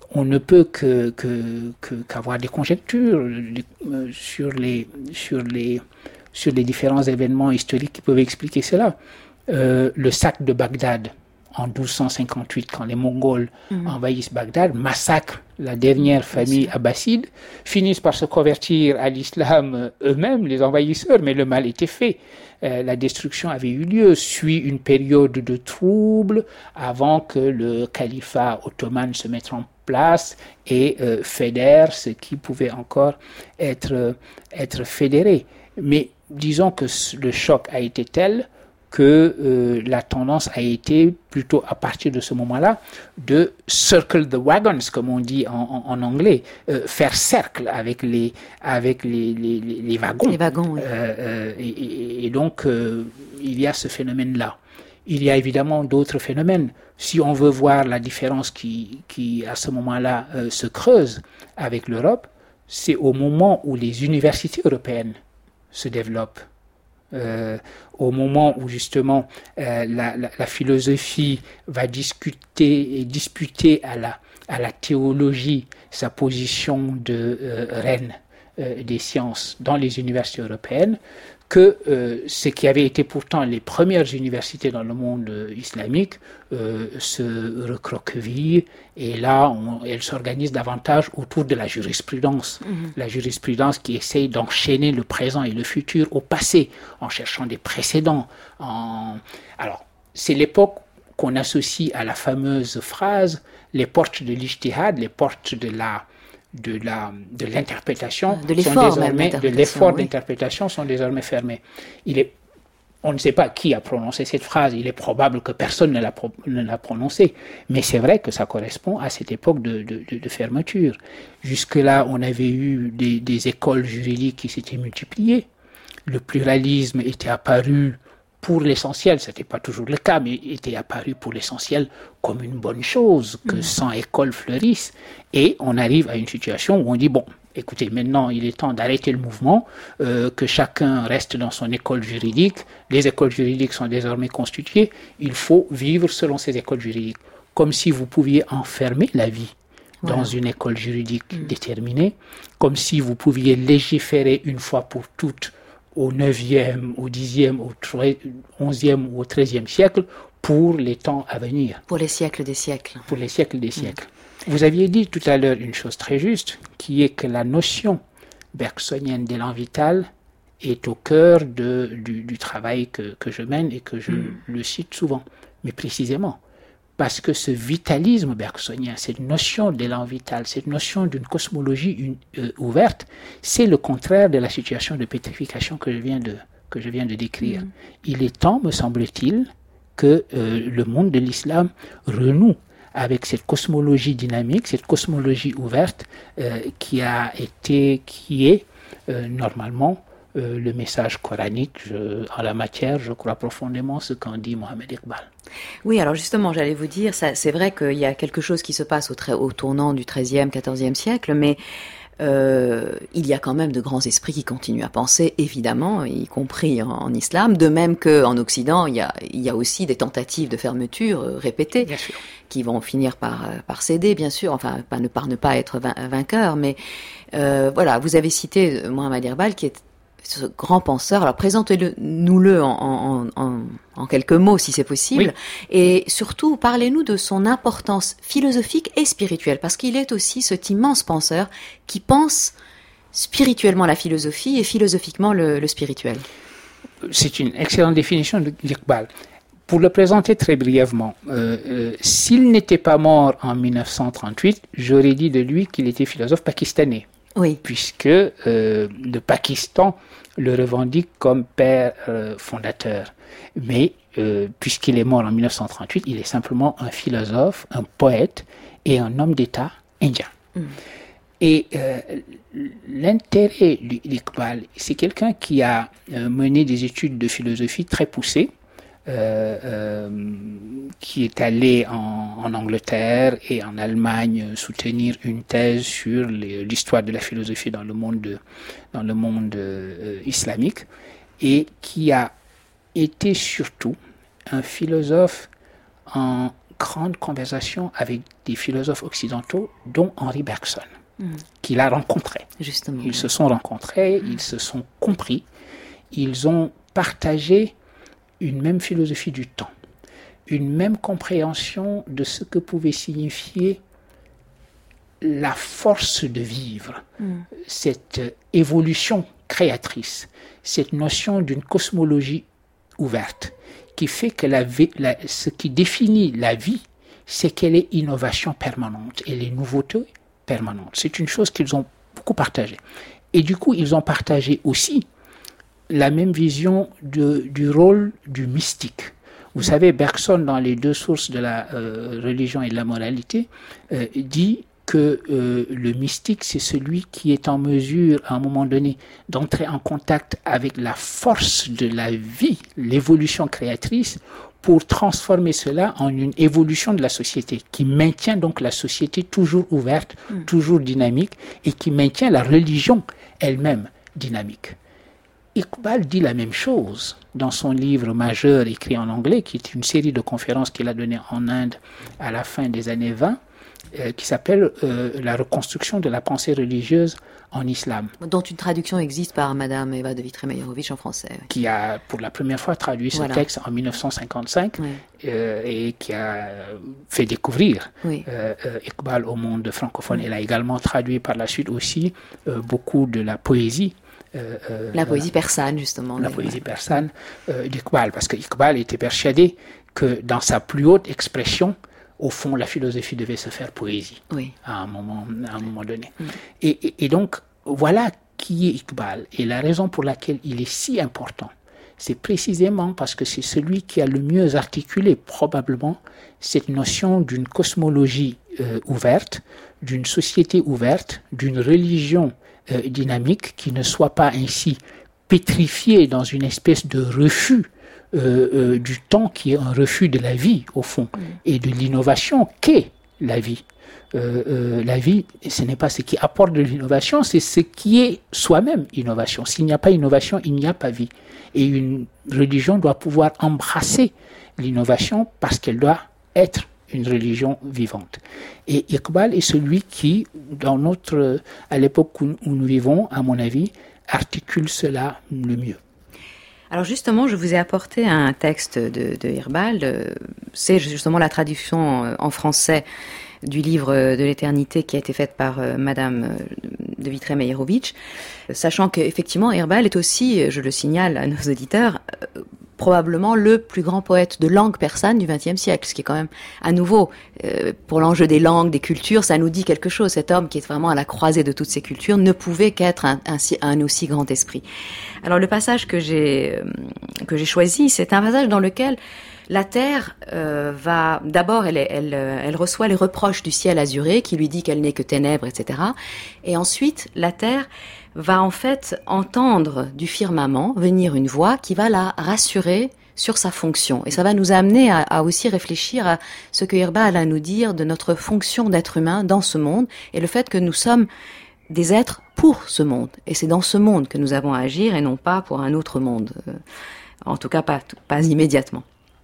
on ne peut que, que, que, qu'avoir des conjectures euh, sur, les, sur, les, sur les différents événements historiques qui peuvent expliquer cela. Euh, le sac de Bagdad en douze cent cinquante-huit, quand les Mongols mmh. envahissent Bagdad, massacrent la dernière famille abbasside, finissent par se convertir à l'islam eux-mêmes, les envahisseurs, mais le mal était fait. Euh, la destruction avait eu lieu, suit une période de troubles avant que le califat ottoman se mette en place et euh, fédère ce qui pouvait encore être, être fédéré. Mais disons que le choc a été tel que euh, la tendance a été plutôt à partir de ce moment-là de circle the wagons, comme on dit en, en, en anglais, euh, faire cercle avec les, avec les, les, les wagons. Les wagons, oui. euh, euh, et, et donc, euh, il y a ce phénomène-là. Il y a évidemment d'autres phénomènes. Si on veut voir la différence qui, qui à ce moment-là, euh, se creuse avec l'Europe, c'est au moment où les universités européennes se développent. Euh, au moment où justement euh, la, la, la philosophie va discuter et disputer à la, à la théologie sa position de euh, reine euh, des sciences dans les universités européennes, que euh, ce qui avait été pourtant les premières universités dans le monde euh, islamique euh, se recroquevillent et là on, elles s'organisent davantage autour de la jurisprudence. Mmh. La jurisprudence qui essaye d'enchaîner le présent et le futur au passé en cherchant des précédents. En... Alors c'est l'époque qu'on associe à la fameuse phrase « les portes de l'ijtihad », les portes de la... de la de l'interprétation de l'effort, sont désormais, même de l'effort oui. d'interprétation sont désormais fermés. Il est, on ne sait pas qui a prononcé cette phrase, il est probable que personne ne l'a, pro, ne l'a prononcée, mais c'est vrai que ça correspond à cette époque de, de, de, de fermeture. Jusque-là, on avait eu des, des écoles juridiques qui s'étaient multipliées, le pluralisme était apparu pour l'essentiel, ce n'était pas toujours le cas, mais était apparu pour l'essentiel comme une bonne chose, que mmh. cent écoles fleurissent. Et on arrive à une situation où on dit, bon, écoutez, maintenant il est temps d'arrêter le mouvement, euh, que chacun reste dans son école juridique, les écoles juridiques sont désormais constituées, il faut vivre selon ces écoles juridiques. Comme si vous pouviez enfermer la vie voilà. dans une école juridique mmh. déterminée, comme si vous pouviez légiférer une fois pour toutes au neuvième, au dixième, au onzième ou au treizième siècle pour les temps à venir. Pour les siècles des siècles. Pour les siècles des siècles. Mmh. Vous aviez dit tout à l'heure une chose très juste, qui est que la notion bergsonienne d'élan vital est au cœur de, du, du travail que, que je mène et que je mmh. le cite souvent. Mais précisément, parce que ce vitalisme bergsonien, cette notion d'élan vital, cette notion d'une cosmologie une, euh, ouverte, c'est le contraire de la situation de pétrification que je viens de, que je viens de décrire. Mmh. Il est temps, me semble-t-il, que euh, le monde de l'islam renoue avec cette cosmologie dynamique, cette cosmologie ouverte euh, qui a été, qui est euh, normalement euh, le message coranique. Je, en la matière, je crois profondément ce qu'en dit Mohamed Iqbal. Oui, alors justement, j'allais vous dire, ça, c'est vrai qu'il y a quelque chose qui se passe au, tra- au tournant du treizième, quatorzième siècle, mais euh, il y a quand même de grands esprits qui continuent à penser, évidemment, y compris en, en islam, de même qu'en Occident, il y a, il y a aussi des tentatives de fermeture euh, répétées, bien sûr, qui vont finir par, par céder, bien sûr, enfin, par ne, par ne pas être vainqueurs, mais euh, voilà, vous avez cité Mohamed Iqbal, qui est ce grand penseur. Alors présentez-nous-le en, en, en, en quelques mots si c'est possible, oui. Et surtout parlez-nous de son importance philosophique et spirituelle, parce qu'il est aussi cet immense penseur qui pense spirituellement la philosophie et philosophiquement le, le spirituel. C'est une excellente définition de l'Iqbal. Pour le présenter très brièvement, euh, euh, s'il n'était pas mort en dix-neuf cent trente-huit, j'aurais dit de lui qu'il était philosophe pakistanais. Oui. Puisque euh, le Pakistan le revendique comme père euh, fondateur. Mais euh, puisqu'il est mort en dix-neuf cent trente-huit, il est simplement un philosophe, un poète et un homme d'État indien. Mm. Et euh, l'intérêt d'Iqbal, c'est quelqu'un qui a euh, mené des études de philosophie très poussées, Euh, euh, qui est allé en, en Angleterre et en Allemagne soutenir une thèse sur les, l'histoire de la philosophie dans le monde, de, dans le monde euh, islamique, et qui a été surtout un philosophe en grandes conversations avec des philosophes occidentaux, dont Henri Bergson, mmh. qu'il a rencontré. Justement. Ils se sont rencontrés, mmh. ils se sont compris, ils ont partagé une même philosophie du temps, une même compréhension de ce que pouvait signifier la force de vivre, mmh. cette évolution créatrice, cette notion d'une cosmologie ouverte, qui fait que la vie, la, ce qui définit la vie, c'est qu'elle est innovation permanente, elle est nouveauté permanente. C'est une chose qu'ils ont beaucoup partagée. Et du coup, ils ont partagé aussi la même vision de, du rôle du mystique. Vous savez, Bergson, dans les deux sources de la euh, religion et de la moralité, euh, dit que euh, le mystique, c'est celui qui est en mesure, à un moment donné, d'entrer en contact avec la force de la vie, l'évolution créatrice, pour transformer cela en une évolution de la société, qui maintient donc la société toujours ouverte, mmh. toujours dynamique, et qui maintient la religion elle-même dynamique. Iqbal dit la même chose dans son livre majeur écrit en anglais, qui est une série de conférences qu'il a données en Inde à la fin des années vingt, Euh, qui s'appelle euh, La reconstruction de la pensée religieuse en islam. Dont une traduction existe par Madame Eva de Vitré-Meyerovitch en français. Oui. Qui a pour la première fois traduit ce voilà. texte en dix-neuf cent cinquante-cinq oui. euh, et qui a fait découvrir oui. euh, euh, Iqbal au monde francophone. Oui. Elle a également traduit par la suite aussi euh, beaucoup de la poésie. Euh, euh, la poésie persane, justement. La poésie persane euh, d'Iqbal, parce que Iqbal était persuadé que dans sa plus haute expression, au fond, la philosophie devait se faire poésie oui. à, un moment, à un moment donné. Mm. Et, et, et donc, voilà qui est Iqbal. Et la raison pour laquelle il est si important, c'est précisément parce que c'est celui qui a le mieux articulé, probablement, cette notion d'une cosmologie euh, ouverte, d'une société ouverte, d'une religion euh, dynamique qui ne soit pas ainsi pétrifiée dans une espèce de refus Euh, euh, du temps qui est un refus de la vie au fond mmh. et de l'innovation qu'est la vie. Euh, euh, la vie, ce n'est pas ce qui apporte de l'innovation, c'est ce qui est soi-même innovation. S'il n'y a pas innovation, il n'y a pas vie. Et une religion doit pouvoir embrasser l'innovation parce qu'elle doit être une religion vivante. Et Iqbal est celui qui, dans notre, à l'époque où, où nous vivons, à mon avis, articule cela le mieux. Alors justement, je vous ai apporté un texte de, de Iqbal. C'est justement la traduction en français du livre de l'éternité qui a été faite par Madame de Vitré-Meyerovitch, sachant qu'effectivement Iqbal est aussi, je le signale à nos auditeurs, probablement le plus grand poète de langue persane du vingtième siècle, ce qui est quand même, à nouveau, euh, pour l'enjeu des langues, des cultures, ça nous dit quelque chose. Cet homme qui est vraiment à la croisée de toutes ces cultures ne pouvait qu'être un, un, un aussi grand esprit. Alors le passage que j'ai, euh, que j'ai choisi, c'est un passage dans lequel la terre euh, va, d'abord, elle, elle, elle reçoit les reproches du ciel azuré qui lui dit qu'elle n'est que ténèbres, et cetera. Et ensuite, la terre va en fait entendre du firmament venir une voix qui va la rassurer sur sa fonction. Et ça va nous amener à, à aussi réfléchir à ce que Iqbal a à nous dire de notre fonction d'être humain dans ce monde et le fait que nous sommes des êtres pour ce monde. Et c'est dans ce monde que nous avons à agir et non pas pour un autre monde. Euh, en tout cas, pas, pas immédiatement.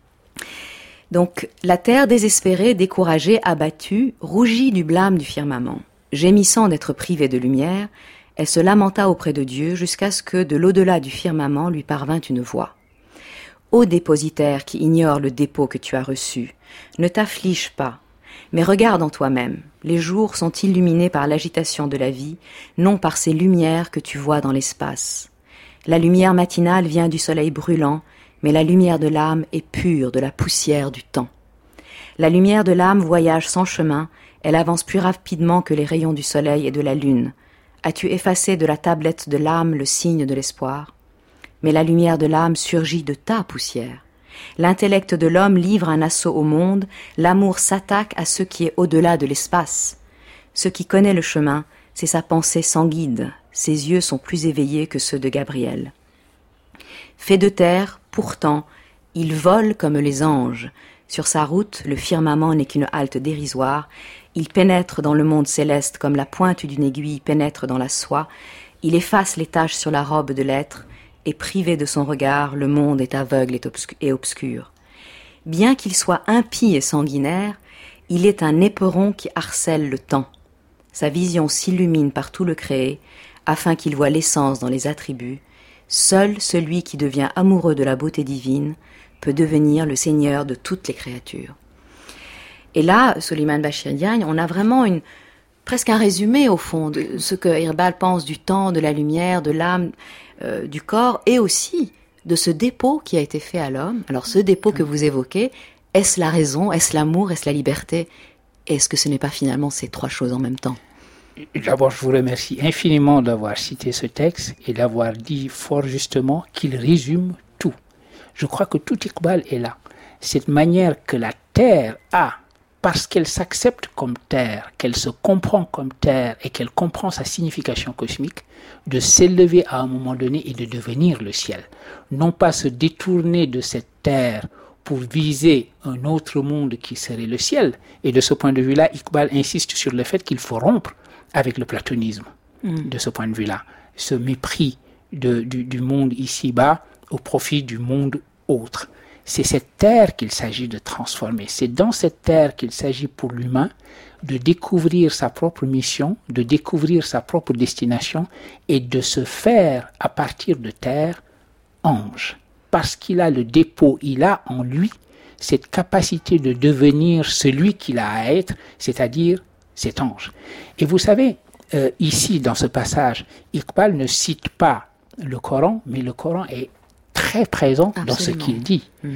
Donc, la terre désespérée, découragée, abattue, rougit du blâme du firmament. Gémissant d'être privée de lumière, elle se lamenta auprès de Dieu jusqu'à ce que, de l'au-delà du firmament, lui parvint une voix. Ô dépositaire qui ignore le dépôt que tu as reçu, ne t'afflige pas, mais regarde en toi-même. Les jours sont illuminés par l'agitation de la vie, non par ces lumières que tu vois dans l'espace. La lumière matinale vient du soleil brûlant, mais la lumière de l'âme est pure de la poussière du temps. La lumière de l'âme voyage sans chemin, elle avance plus rapidement que les rayons du soleil et de la lune. As-tu effacé de la tablette de l'âme le signe de l'espoir ? Mais la lumière de l'âme surgit de ta poussière. L'intellect de l'homme livre un assaut au monde, l'amour s'attaque à ce qui est au-delà de l'espace. Ce qui connaît le chemin, c'est sa pensée sans guide, ses yeux sont plus éveillés que ceux de Gabriel. Fait de terre, pourtant, il vole comme les anges. Sur sa route, le firmament n'est qu'une halte dérisoire. Il pénètre dans le monde céleste comme la pointe d'une aiguille pénètre dans la soie. Il efface les taches sur la robe de l'être, et privé de son regard, le monde est aveugle et obscur. Bien qu'il soit impie et sanguinaire, il est un éperon qui harcèle le temps. Sa vision s'illumine par tout le créé, afin qu'il voie l'essence dans les attributs. Seul celui qui devient amoureux de la beauté divine peut devenir le seigneur de toutes les créatures. Et là, Souleymane Bachir Diagne, on a vraiment une, presque un résumé au fond de ce que Iqbal pense du temps, de la lumière, de l'âme, euh, du corps, et aussi de ce dépôt qui a été fait à l'homme. Alors ce dépôt que vous évoquez, est-ce la raison, est-ce l'amour, est-ce la liberté? Est-ce que ce n'est pas finalement ces trois choses en même temps? D'abord, je vous remercie infiniment d'avoir cité ce texte et d'avoir dit fort justement qu'il résume tout. Je crois que tout Iqbal est là. Cette manière que la terre a, parce qu'elle s'accepte comme terre, qu'elle se comprend comme terre et qu'elle comprend sa signification cosmique, de s'élever à un moment donné et de devenir le ciel. Non pas se détourner de cette terre pour viser un autre monde qui serait le ciel. Et de ce point de vue-là, Iqbal insiste sur le fait qu'il faut rompre avec le platonisme, mmh. de ce point de vue-là. Ce mépris de, du, du monde ici-bas au profit du monde autre. C'est cette terre qu'il s'agit de transformer. C'est dans cette terre qu'il s'agit pour l'humain de découvrir sa propre mission, de découvrir sa propre destination et de se faire, à partir de terre, ange. Parce qu'il a le dépôt, il a en lui cette capacité de devenir celui qu'il a à être, c'est-à-dire cet ange. Et vous savez, euh, ici, dans ce passage, Iqbal ne cite pas le Coran, mais le Coran est très présent Absolument. Dans ce qu'il dit. Mmh.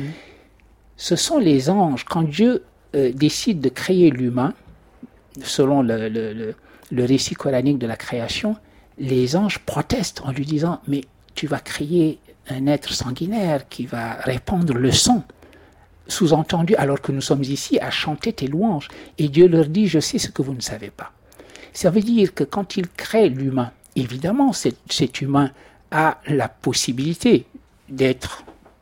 Ce sont les anges, quand Dieu euh, décide de créer l'humain, selon le, le, le, le récit coranique de la création, les anges protestent en lui disant « Mais tu vas créer un être sanguinaire qui va répandre le sang ». Sous-entendu, alors que nous sommes ici à chanter tes louanges. Et Dieu leur dit, je sais ce que vous ne savez pas. Ça veut dire que quand il crée l'humain, évidemment, cet, cet humain a la possibilité d'être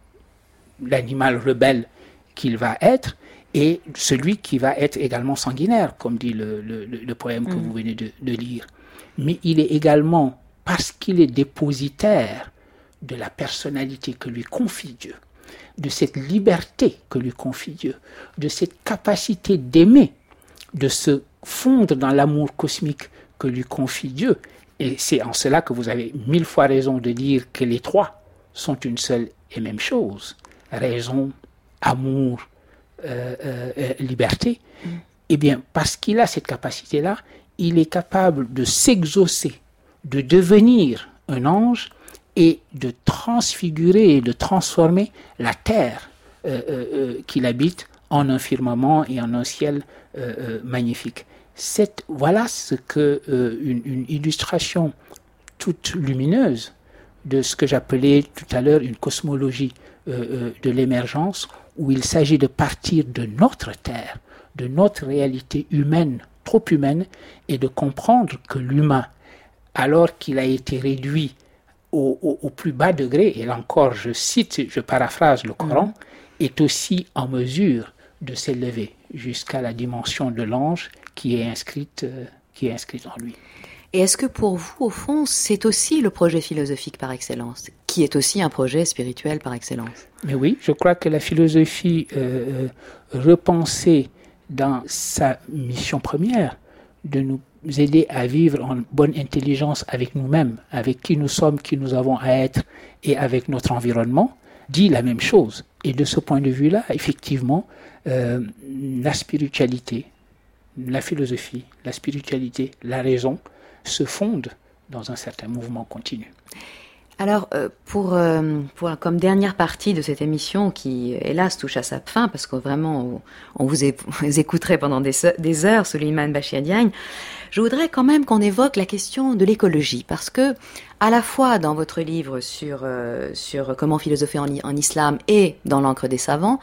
l'animal rebelle qu'il va être et celui qui va être également sanguinaire, comme dit le, le, le poème mmh. que vous venez de, de lire. Mais il est également, parce qu'il est dépositaire de la personnalité que lui confie Dieu, de cette liberté que lui confie Dieu, de cette capacité d'aimer, de se fondre dans l'amour cosmique que lui confie Dieu. Et c'est en cela que vous avez mille fois raison de dire que les trois sont une seule et même chose. Raison, amour, euh, euh, liberté. Mm. Eh bien, parce qu'il a cette capacité-là, il est capable de s'exaucer, de devenir un ange et de transfigurer et de transformer la terre euh, euh, qu'il habite en un firmament et en un ciel euh, euh, magnifique. Cette, voilà ce que euh, une, une illustration toute lumineuse de ce que j'appelais tout à l'heure une cosmologie euh, euh, de l'émergence, où il s'agit de partir de notre terre, de notre réalité humaine, trop humaine, et de comprendre que l'humain, alors qu'il a été réduit Au, au, au plus bas degré, et là encore je cite, je paraphrase le Coran, mmh. est aussi en mesure de s'élever jusqu'à la dimension de l'ange qui est inscrite, euh, qui est inscrite en lui. Et est-ce que pour vous, au fond, c'est aussi le projet philosophique par excellence, qui est aussi un projet spirituel par excellence? Mais oui, je crois que la philosophie euh, repensée dans sa mission première, de nous aider à vivre en bonne intelligence avec nous-mêmes, avec qui nous sommes, qui nous avons à être et avec notre environnement, dit la même chose. Et de ce point de vue-là, effectivement, euh, la spiritualité, la philosophie, la spiritualité, la raison se fondent dans un certain mouvement continu. Alors, euh, pour, euh, pour comme dernière partie de cette émission qui, hélas, touche à sa fin, parce que vraiment, on, on vous, é- vous écouterait pendant des, des heures, Souleymane Bachir Diagne, je voudrais quand même qu'on évoque la question de l'écologie, parce que, à la fois dans votre livre sur, euh, sur comment philosopher en, en islam et dans l'encre des savants,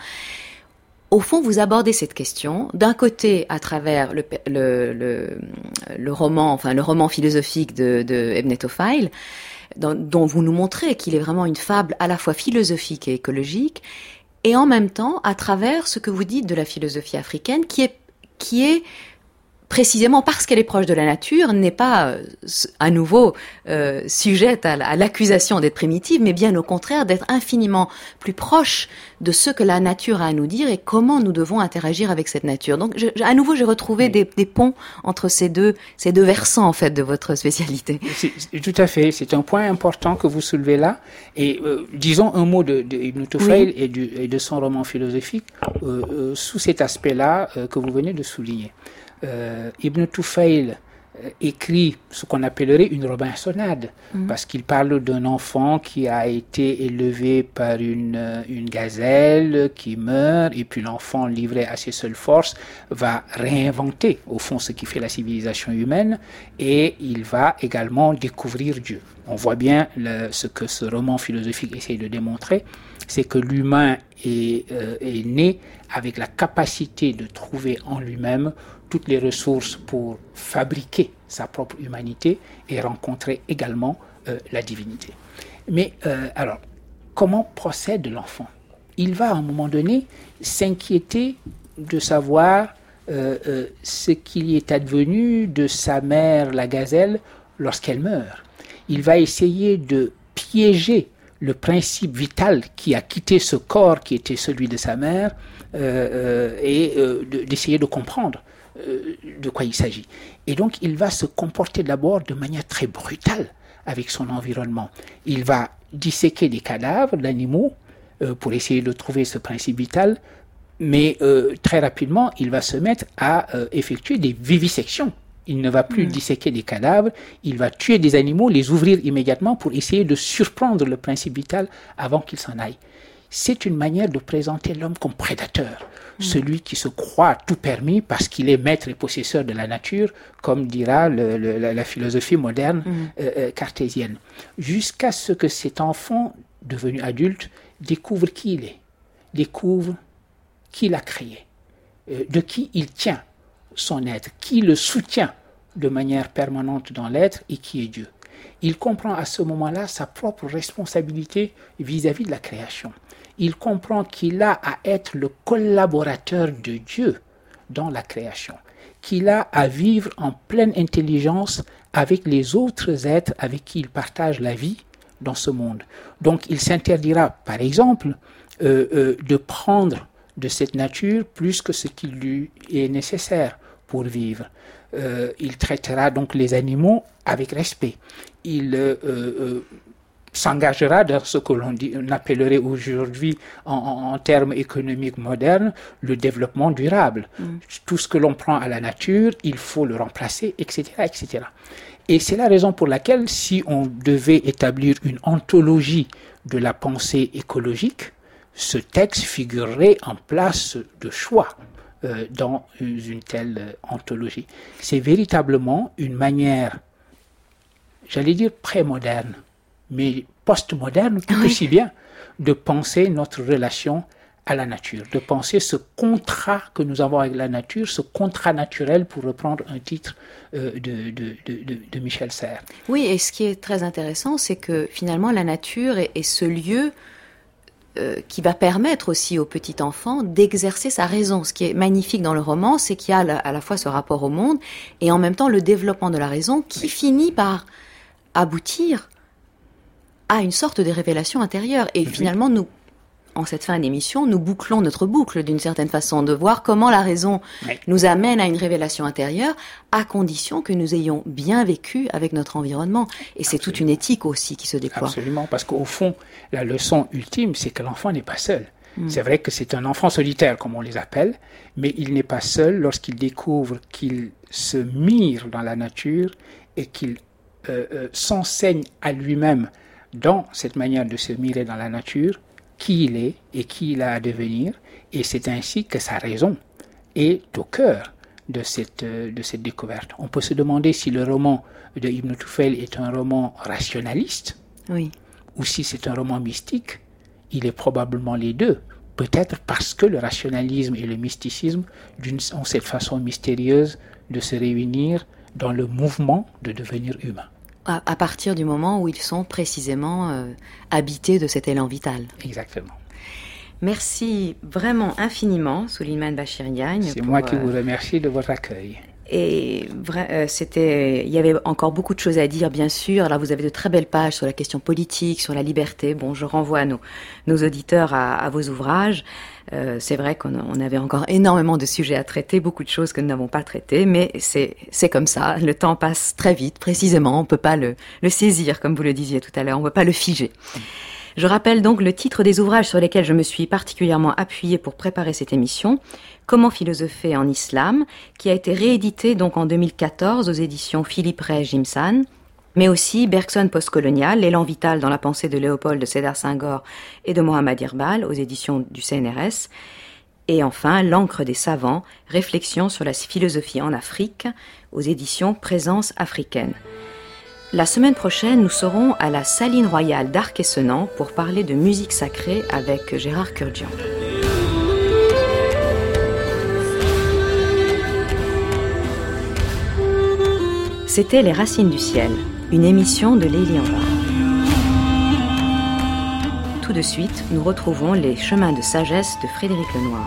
au fond, vous abordez cette question, d'un côté, à travers le, le, le, le roman, enfin, le roman philosophique de, de Ibn Tufayl, Dans, dont vous nous montrez qu'il est vraiment une fable à la fois philosophique et écologique, et en même temps à travers ce que vous dites de la philosophie africaine, qui est, qui est précisément parce qu'elle est proche de la nature, n'est pas euh, à nouveau euh, sujette à, à l'accusation d'être primitive, mais bien au contraire d'être infiniment plus proche de ce que la nature a à nous dire et comment nous devons interagir avec cette nature. Donc, je, à nouveau, j'ai retrouvé oui. des, des ponts entre ces deux, ces deux versants, en fait, de votre spécialité. C'est, c'est, tout à fait. C'est un point important que vous soulevez là. Et euh, disons un mot de, de Ibn Tufayl oui. et, du, et de son roman philosophique euh, euh, sous cet aspect-là euh, que vous venez de souligner. Euh, Ibn Tufayl écrit ce qu'on appellerait une Robinsonade, mmh. parce qu'il parle d'un enfant qui a été élevé par une, une gazelle qui meurt, et puis l'enfant, livré à ses seules forces, va réinventer au fond ce qui fait la civilisation humaine, et il va également découvrir Dieu. On voit bien le, ce que ce roman philosophique essaie de démontrer, c'est que l'humain est, euh, est né avec la capacité de trouver en lui-même toutes les ressources pour fabriquer sa propre humanité et rencontrer également euh, la divinité. Mais euh, alors, comment procède l'enfant ? Il va à un moment donné s'inquiéter de savoir euh, euh, ce qu'il est advenu de sa mère, la gazelle, lorsqu'elle meurt. Il va essayer de piéger le principe vital qui a quitté ce corps qui était celui de sa mère euh, euh, et euh, de, d'essayer de comprendre de quoi il s'agit. Et donc, il va se comporter d'abord de manière très brutale avec son environnement. Il va disséquer des cadavres d'animaux euh, pour essayer de trouver ce principe vital, mais euh, très rapidement, il va se mettre à euh, effectuer des vivisections. Il ne va plus mmh. disséquer des cadavres, il va tuer des animaux, les ouvrir immédiatement pour essayer de surprendre le principe vital avant qu'il s'en aille. C'est une manière de présenter l'homme comme prédateur, mmh. celui qui se croit tout permis parce qu'il est maître et possesseur de la nature, comme dira le, le, la, la philosophie moderne mmh. euh, euh, cartésienne. Jusqu'à ce que cet enfant, devenu adulte, découvre qui il est, découvre qui l'a créé, euh, de qui il tient son être, qui le soutient de manière permanente dans l'être et qui est Dieu. Il comprend à ce moment-là sa propre responsabilité vis-à-vis de la création. Il comprend qu'il a à être le collaborateur de Dieu dans la création, qu'il a à vivre en pleine intelligence avec les autres êtres avec qui il partage la vie dans ce monde. Donc il s'interdira, par exemple, euh, euh, de prendre de cette nature plus que ce qui lui est nécessaire pour vivre. Euh, il traitera donc les animaux avec respect. Il euh, euh, s'engagera dans ce que l'on, dit, on appellerait aujourd'hui, en, en, en termes économiques modernes, le développement durable. Mm. Tout ce que l'on prend à la nature, il faut le remplacer, et cetera, et cetera. Et c'est la raison pour laquelle, si on devait établir une anthologie de la pensée écologique, ce texte figurerait en place de choix euh, dans une telle euh, anthologie. C'est véritablement une manière, j'allais dire pré-moderne, mais post-moderne tout oui. aussi bien, de penser notre relation à la nature, de penser ce contrat que nous avons avec la nature, ce contrat naturel, pour reprendre un titre euh, de, de, de, de Michel Serres. Oui, et ce qui est très intéressant, c'est que finalement la nature est, est ce lieu euh, qui va permettre aussi au petit enfant d'exercer sa raison. Ce qui est magnifique dans le roman, c'est qu'il y a à la, à la fois ce rapport au monde et en même temps le développement de la raison qui oui. finit par aboutir à une sorte de révélation intérieure. Et oui. finalement, nous, en cette fin d'émission, nous bouclons notre boucle d'une certaine façon, de voir comment la raison oui. nous amène à une révélation intérieure, à condition que nous ayons bien vécu avec notre environnement. Et c'est Absolument. toute une éthique aussi qui se déploie. Absolument, parce qu'au fond, la leçon ultime, c'est que l'enfant n'est pas seul. Mm. C'est vrai que c'est un enfant solitaire, comme on les appelle, mais il n'est pas seul lorsqu'il découvre qu'il se mire dans la nature et qu'il euh, euh, s'enseigne à lui-même dans cette manière de se mirer dans la nature, qui il est et qui il a à devenir, et c'est ainsi que sa raison est au cœur de cette, de cette découverte. On peut se demander si le roman de Ibn Tufayl est un roman rationaliste, oui. ou si c'est un roman mystique. Il est probablement les deux, peut-être parce que le rationalisme et le mysticisme ont cette façon mystérieuse de se réunir dans le mouvement de devenir humain. À partir du moment où ils sont précisément euh, habités de cet élan vital. Exactement. Merci vraiment infiniment, Souleymane Bachir Ndiaye. C'est pour, moi qui euh... vous remercie de votre accueil. Et euh, c'était, il y avait encore beaucoup de choses à dire, bien sûr. Là, vous avez de très belles pages sur la question politique, sur la liberté. Bon, je renvoie nos, nos auditeurs à, à vos ouvrages. Euh, c'est vrai qu'on on avait encore énormément de sujets à traiter, beaucoup de choses que nous n'avons pas traitées, mais c'est, c'est comme ça. Le temps passe très vite, précisément. On peut pas le, le saisir, comme vous le disiez tout à l'heure. On peut pas le figer. Je rappelle donc le titre des ouvrages sur lesquels je me suis particulièrement appuyée pour préparer cette émission. Comment philosopher en islam, qui a été réédité donc en deux mille quatorze aux éditions Philippe Ray Jimsan, mais aussi Bergson postcolonial, l'élan vital dans la pensée de Léopold de Sédar Senghor et de Mohamed Irbal aux éditions du C N R S, et enfin L'encre des savants, réflexion sur la philosophie en Afrique aux éditions Présence africaine. La semaine prochaine, nous serons à la Saline Royale d'Arc-et-Senans pour parler de musique sacrée avec Gérard Kurdzian. C'était Les Racines du Ciel, une émission de Lélie Envard. Tout de suite, nous retrouvons Les Chemins de sagesse de Frédéric Lenoir.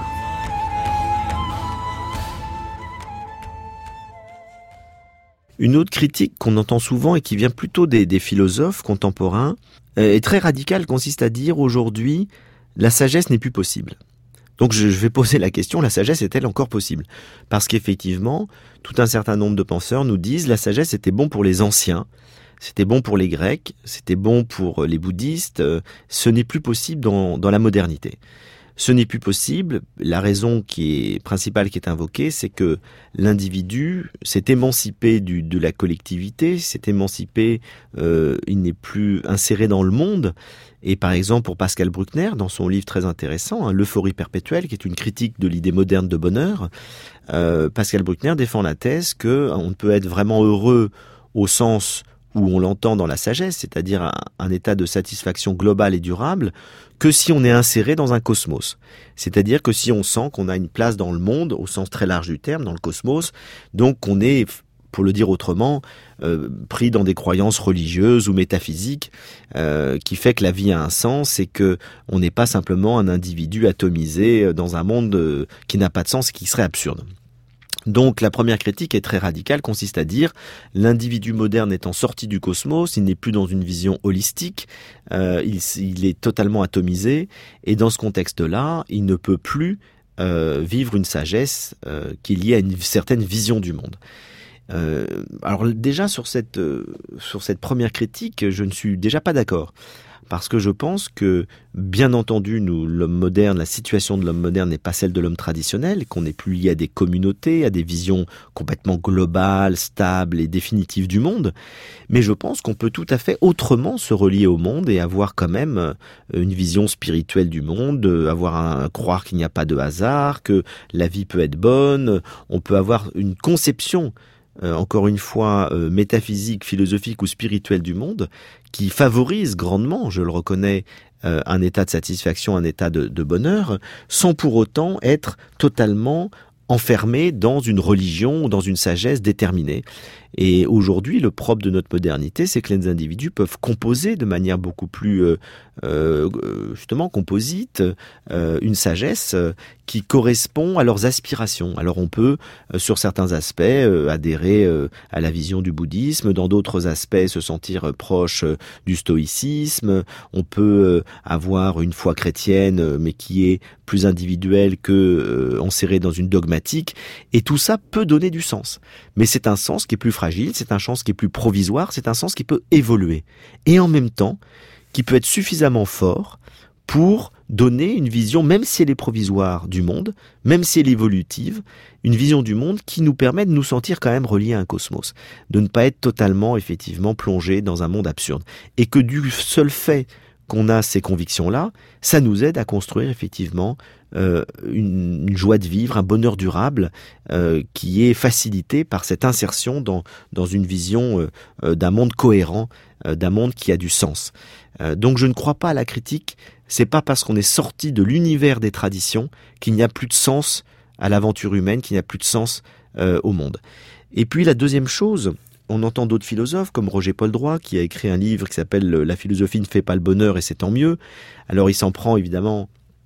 Une autre critique qu'on entend souvent et qui vient plutôt des, des philosophes contemporains euh, est très radicale, consiste à dire aujourd'hui la sagesse n'est plus possible. Donc je, je vais poser la question, la sagesse est-elle encore possible ? Parce qu'effectivement, tout un certain nombre de penseurs nous disent la sagesse était bon pour les anciens, c'était bon pour les Grecs, c'était bon pour les bouddhistes, euh, ce n'est plus possible dans, dans la modernité. Ce n'est plus possible. La raison qui est principale qui est invoquée, c'est que l'individu s'est émancipé du, de la collectivité, s'est émancipé, euh, il n'est plus inséré dans le monde. Et par exemple, pour Pascal Bruckner, dans son livre très intéressant, hein, L'euphorie perpétuelle, qui est une critique de l'idée moderne de bonheur, euh, Pascal Bruckner défend la thèse qu'on ne peut être vraiment heureux au sens où on l'entend dans la sagesse, c'est-à-dire un, un état de satisfaction globale et durable, que si on est inséré dans un cosmos. C'est-à-dire que si on sent qu'on a une place dans le monde, au sens très large du terme, dans le cosmos, donc qu'on est, pour le dire autrement, euh, pris dans des croyances religieuses ou métaphysiques, euh, qui fait que la vie a un sens et que on n'est pas simplement un individu atomisé dans un monde euh, qui n'a pas de sens et qui serait absurde. Donc la première critique est très radicale, consiste à dire l'individu moderne étant sorti du cosmos, il n'est plus dans une vision holistique, euh, il, il est totalement atomisé, et dans ce contexte-là, il ne peut plus euh, vivre une sagesse euh, qui est liée à une certaine vision du monde. Euh, alors déjà sur cette, euh, sur cette première critique, je ne suis déjà pas d'accord. Parce que je pense que, bien entendu, nous, l'homme moderne, la situation de l'homme moderne n'est pas celle de l'homme traditionnel, qu'on n'est plus lié à des communautés, à des visions complètement globales, stables et définitives du monde. Mais je pense qu'on peut tout à fait autrement se relier au monde et avoir quand même une vision spirituelle du monde, avoir un, croire qu'il n'y a pas de hasard, que la vie peut être bonne, on peut avoir une conception Euh, encore une fois, euh, métaphysique, philosophique ou spirituelle du monde, qui favorise grandement, je le reconnais, euh, un état de satisfaction, un état de, de bonheur, sans pour autant être totalement enfermé dans une religion ou dans une sagesse déterminée. Et aujourd'hui, le propre de notre modernité, c'est que les individus peuvent composer de manière beaucoup plus euh, euh, justement composite euh, une sagesse euh, qui correspond à leurs aspirations. Alors on peut, euh, sur certains aspects, euh, adhérer euh, à la vision du bouddhisme, dans d'autres aspects se sentir euh, proche euh, du stoïcisme, on peut euh, avoir une foi chrétienne, euh, mais qui est plus individuelle que euh, enserrée dans une dogmatique, et tout ça peut donner du sens. Mais c'est un sens qui est plus fragile, c'est un sens qui est plus provisoire, c'est un sens qui peut évoluer. Et en même temps, qui peut être suffisamment fort pour donner une vision, même si elle est provisoire, du monde, même si elle est évolutive, une vision du monde qui nous permet de nous sentir quand même reliés à un cosmos, de ne pas être totalement, effectivement, plongé dans un monde absurde. Et que du seul fait qu'on a ces convictions-là, ça nous aide à construire effectivement euh, une, une joie de vivre, un bonheur durable euh, qui est facilité par cette insertion dans, dans une vision euh, euh, d'un monde cohérent, euh, d'un monde qui a du sens. Euh, donc je ne crois pas à la critique, c'est pas parce qu'on est sorti de l'univers des traditions qu'il n'y a plus de sens à l'aventure humaine, qu'il n'y a plus de sens euh, au monde. Et puis la deuxième chose, on entend d'autres philosophes comme Roger Poldroy qui a écrit un livre qui s'appelle « La philosophie ne fait pas le bonheur et c'est tant mieux ». Alors il s'en prend évidemment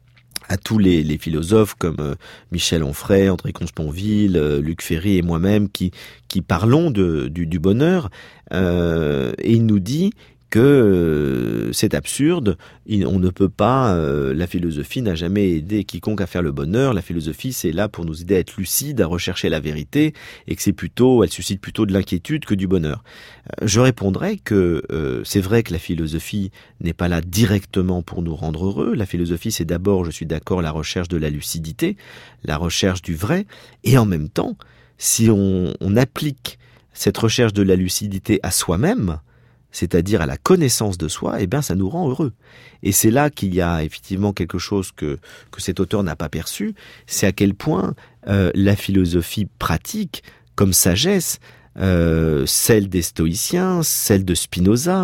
à tous les, les philosophes comme euh, Michel Onfray, André Consponville, euh, Luc Ferry et moi-même qui, qui parlons de, du, du bonheur. Euh, et il nous dit que euh, c'est absurde, il, on ne peut pas, euh, la philosophie n'a jamais aidé quiconque à faire le bonheur, la philosophie c'est là pour nous aider à être lucide, à rechercher la vérité, et que c'est plutôt, elle suscite plutôt de l'inquiétude que du bonheur. Euh, je répondrai que euh, c'est vrai que la philosophie n'est pas là directement pour nous rendre heureux, la philosophie c'est d'abord, je suis d'accord, la recherche de la lucidité, la recherche du vrai, et en même temps, si on, on applique cette recherche de la lucidité à soi-même, c'est-à-dire à la connaissance de soi, eh bien, ça nous rend heureux. Et c'est là qu'il y a effectivement quelque chose que, que cet auteur n'a pas perçu, c'est à quel point euh, la philosophie pratique, comme sagesse, euh, celle des stoïciens, celle de Spinoza,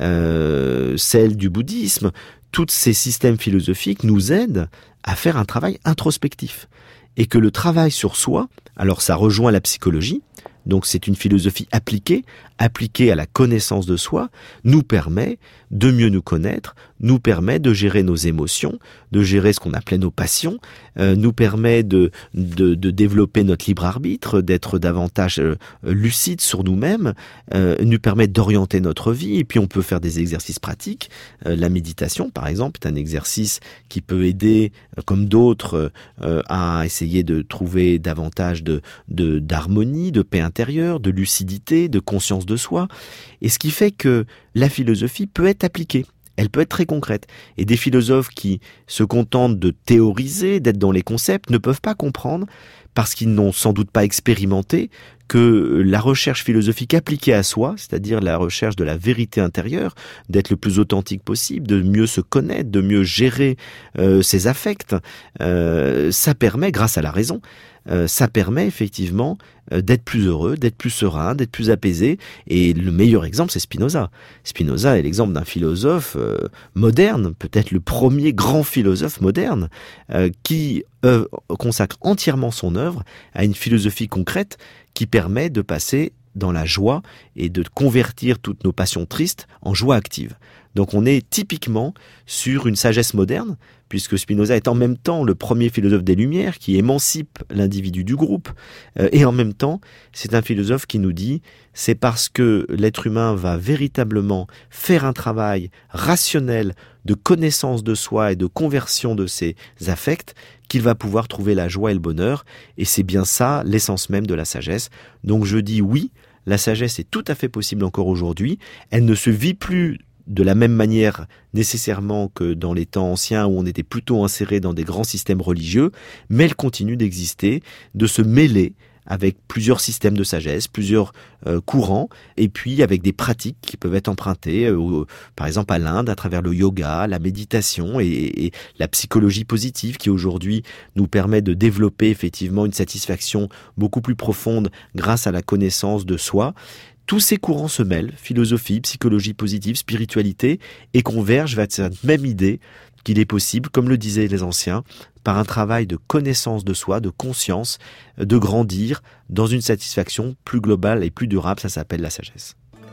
euh, celle du bouddhisme, tous ces systèmes philosophiques nous aident à faire un travail introspectif. Et que le travail sur soi, alors ça rejoint la psychologie, donc c'est une philosophie appliquée, appliquée à la connaissance de soi, nous permet de mieux nous connaître, nous permet de gérer nos émotions, de gérer ce qu'on appelait nos passions, euh, nous permet de, de, de développer notre libre arbitre, d'être davantage euh, lucide sur nous-mêmes, euh, nous permet d'orienter notre vie, et puis on peut faire des exercices pratiques. Euh, la méditation, par exemple, est un exercice qui peut aider, euh, comme d'autres, euh, à essayer de trouver davantage de, de, d'harmonie, de paix intérieure, de lucidité, de conscience de soi, et ce qui fait que la philosophie peut être appliquée. Elle peut être très concrète. Et des philosophes qui se contentent de théoriser, d'être dans les concepts, ne peuvent pas comprendre, parce qu'ils n'ont sans doute pas expérimenté, que la recherche philosophique appliquée à soi, c'est-à-dire la recherche de la vérité intérieure, d'être le plus authentique possible, de mieux se connaître, de mieux gérer euh, ses affects, euh, ça permet, grâce à la raison, Euh, ça permet effectivement euh, d'être plus heureux, d'être plus serein, d'être plus apaisé. Et le meilleur exemple, c'est Spinoza. Spinoza est l'exemple d'un philosophe euh, moderne, peut-être le premier grand philosophe moderne, euh, qui euh, consacre entièrement son œuvre à une philosophie concrète qui permet de passer dans la joie et de convertir toutes nos passions tristes en joie active. Donc on est typiquement sur une sagesse moderne, puisque Spinoza est en même temps le premier philosophe des Lumières qui émancipe l'individu du groupe, euh, et en même temps, c'est un philosophe qui nous dit, c'est parce que l'être humain va véritablement faire un travail rationnel de connaissance de soi et de conversion de ses affects qu'il va pouvoir trouver la joie et le bonheur, et c'est bien ça l'essence même de la sagesse. Donc je dis oui, la sagesse est tout à fait possible encore aujourd'hui, elle ne se vit plus de la même manière nécessairement que dans les temps anciens où on était plutôt inséré dans des grands systèmes religieux, mais elle continue d'exister, de se mêler avec plusieurs systèmes de sagesse, plusieurs euh, courants, et puis avec des pratiques qui peuvent être empruntées, euh, par exemple à l'Inde, à travers le yoga, la méditation et, et la psychologie positive qui aujourd'hui nous permet de développer effectivement une satisfaction beaucoup plus profonde grâce à la connaissance de soi. Tous ces courants se mêlent, philosophie, psychologie positive, spiritualité, et convergent vers cette même idée qu'il est possible, comme le disaient les anciens, par un travail de connaissance de soi, de conscience, de grandir dans une satisfaction plus globale et plus durable. Ça s'appelle la sagesse.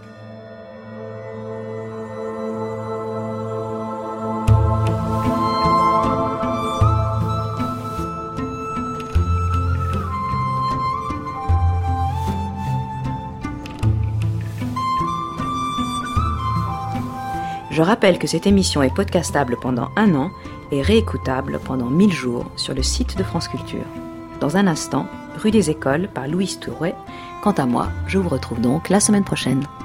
Je rappelle que cette émission est podcastable pendant un an et réécoutable pendant mille jours sur le site de France Culture. Dans un instant, Rue des Écoles par Louise Touret. Quant à moi, je vous retrouve donc la semaine prochaine.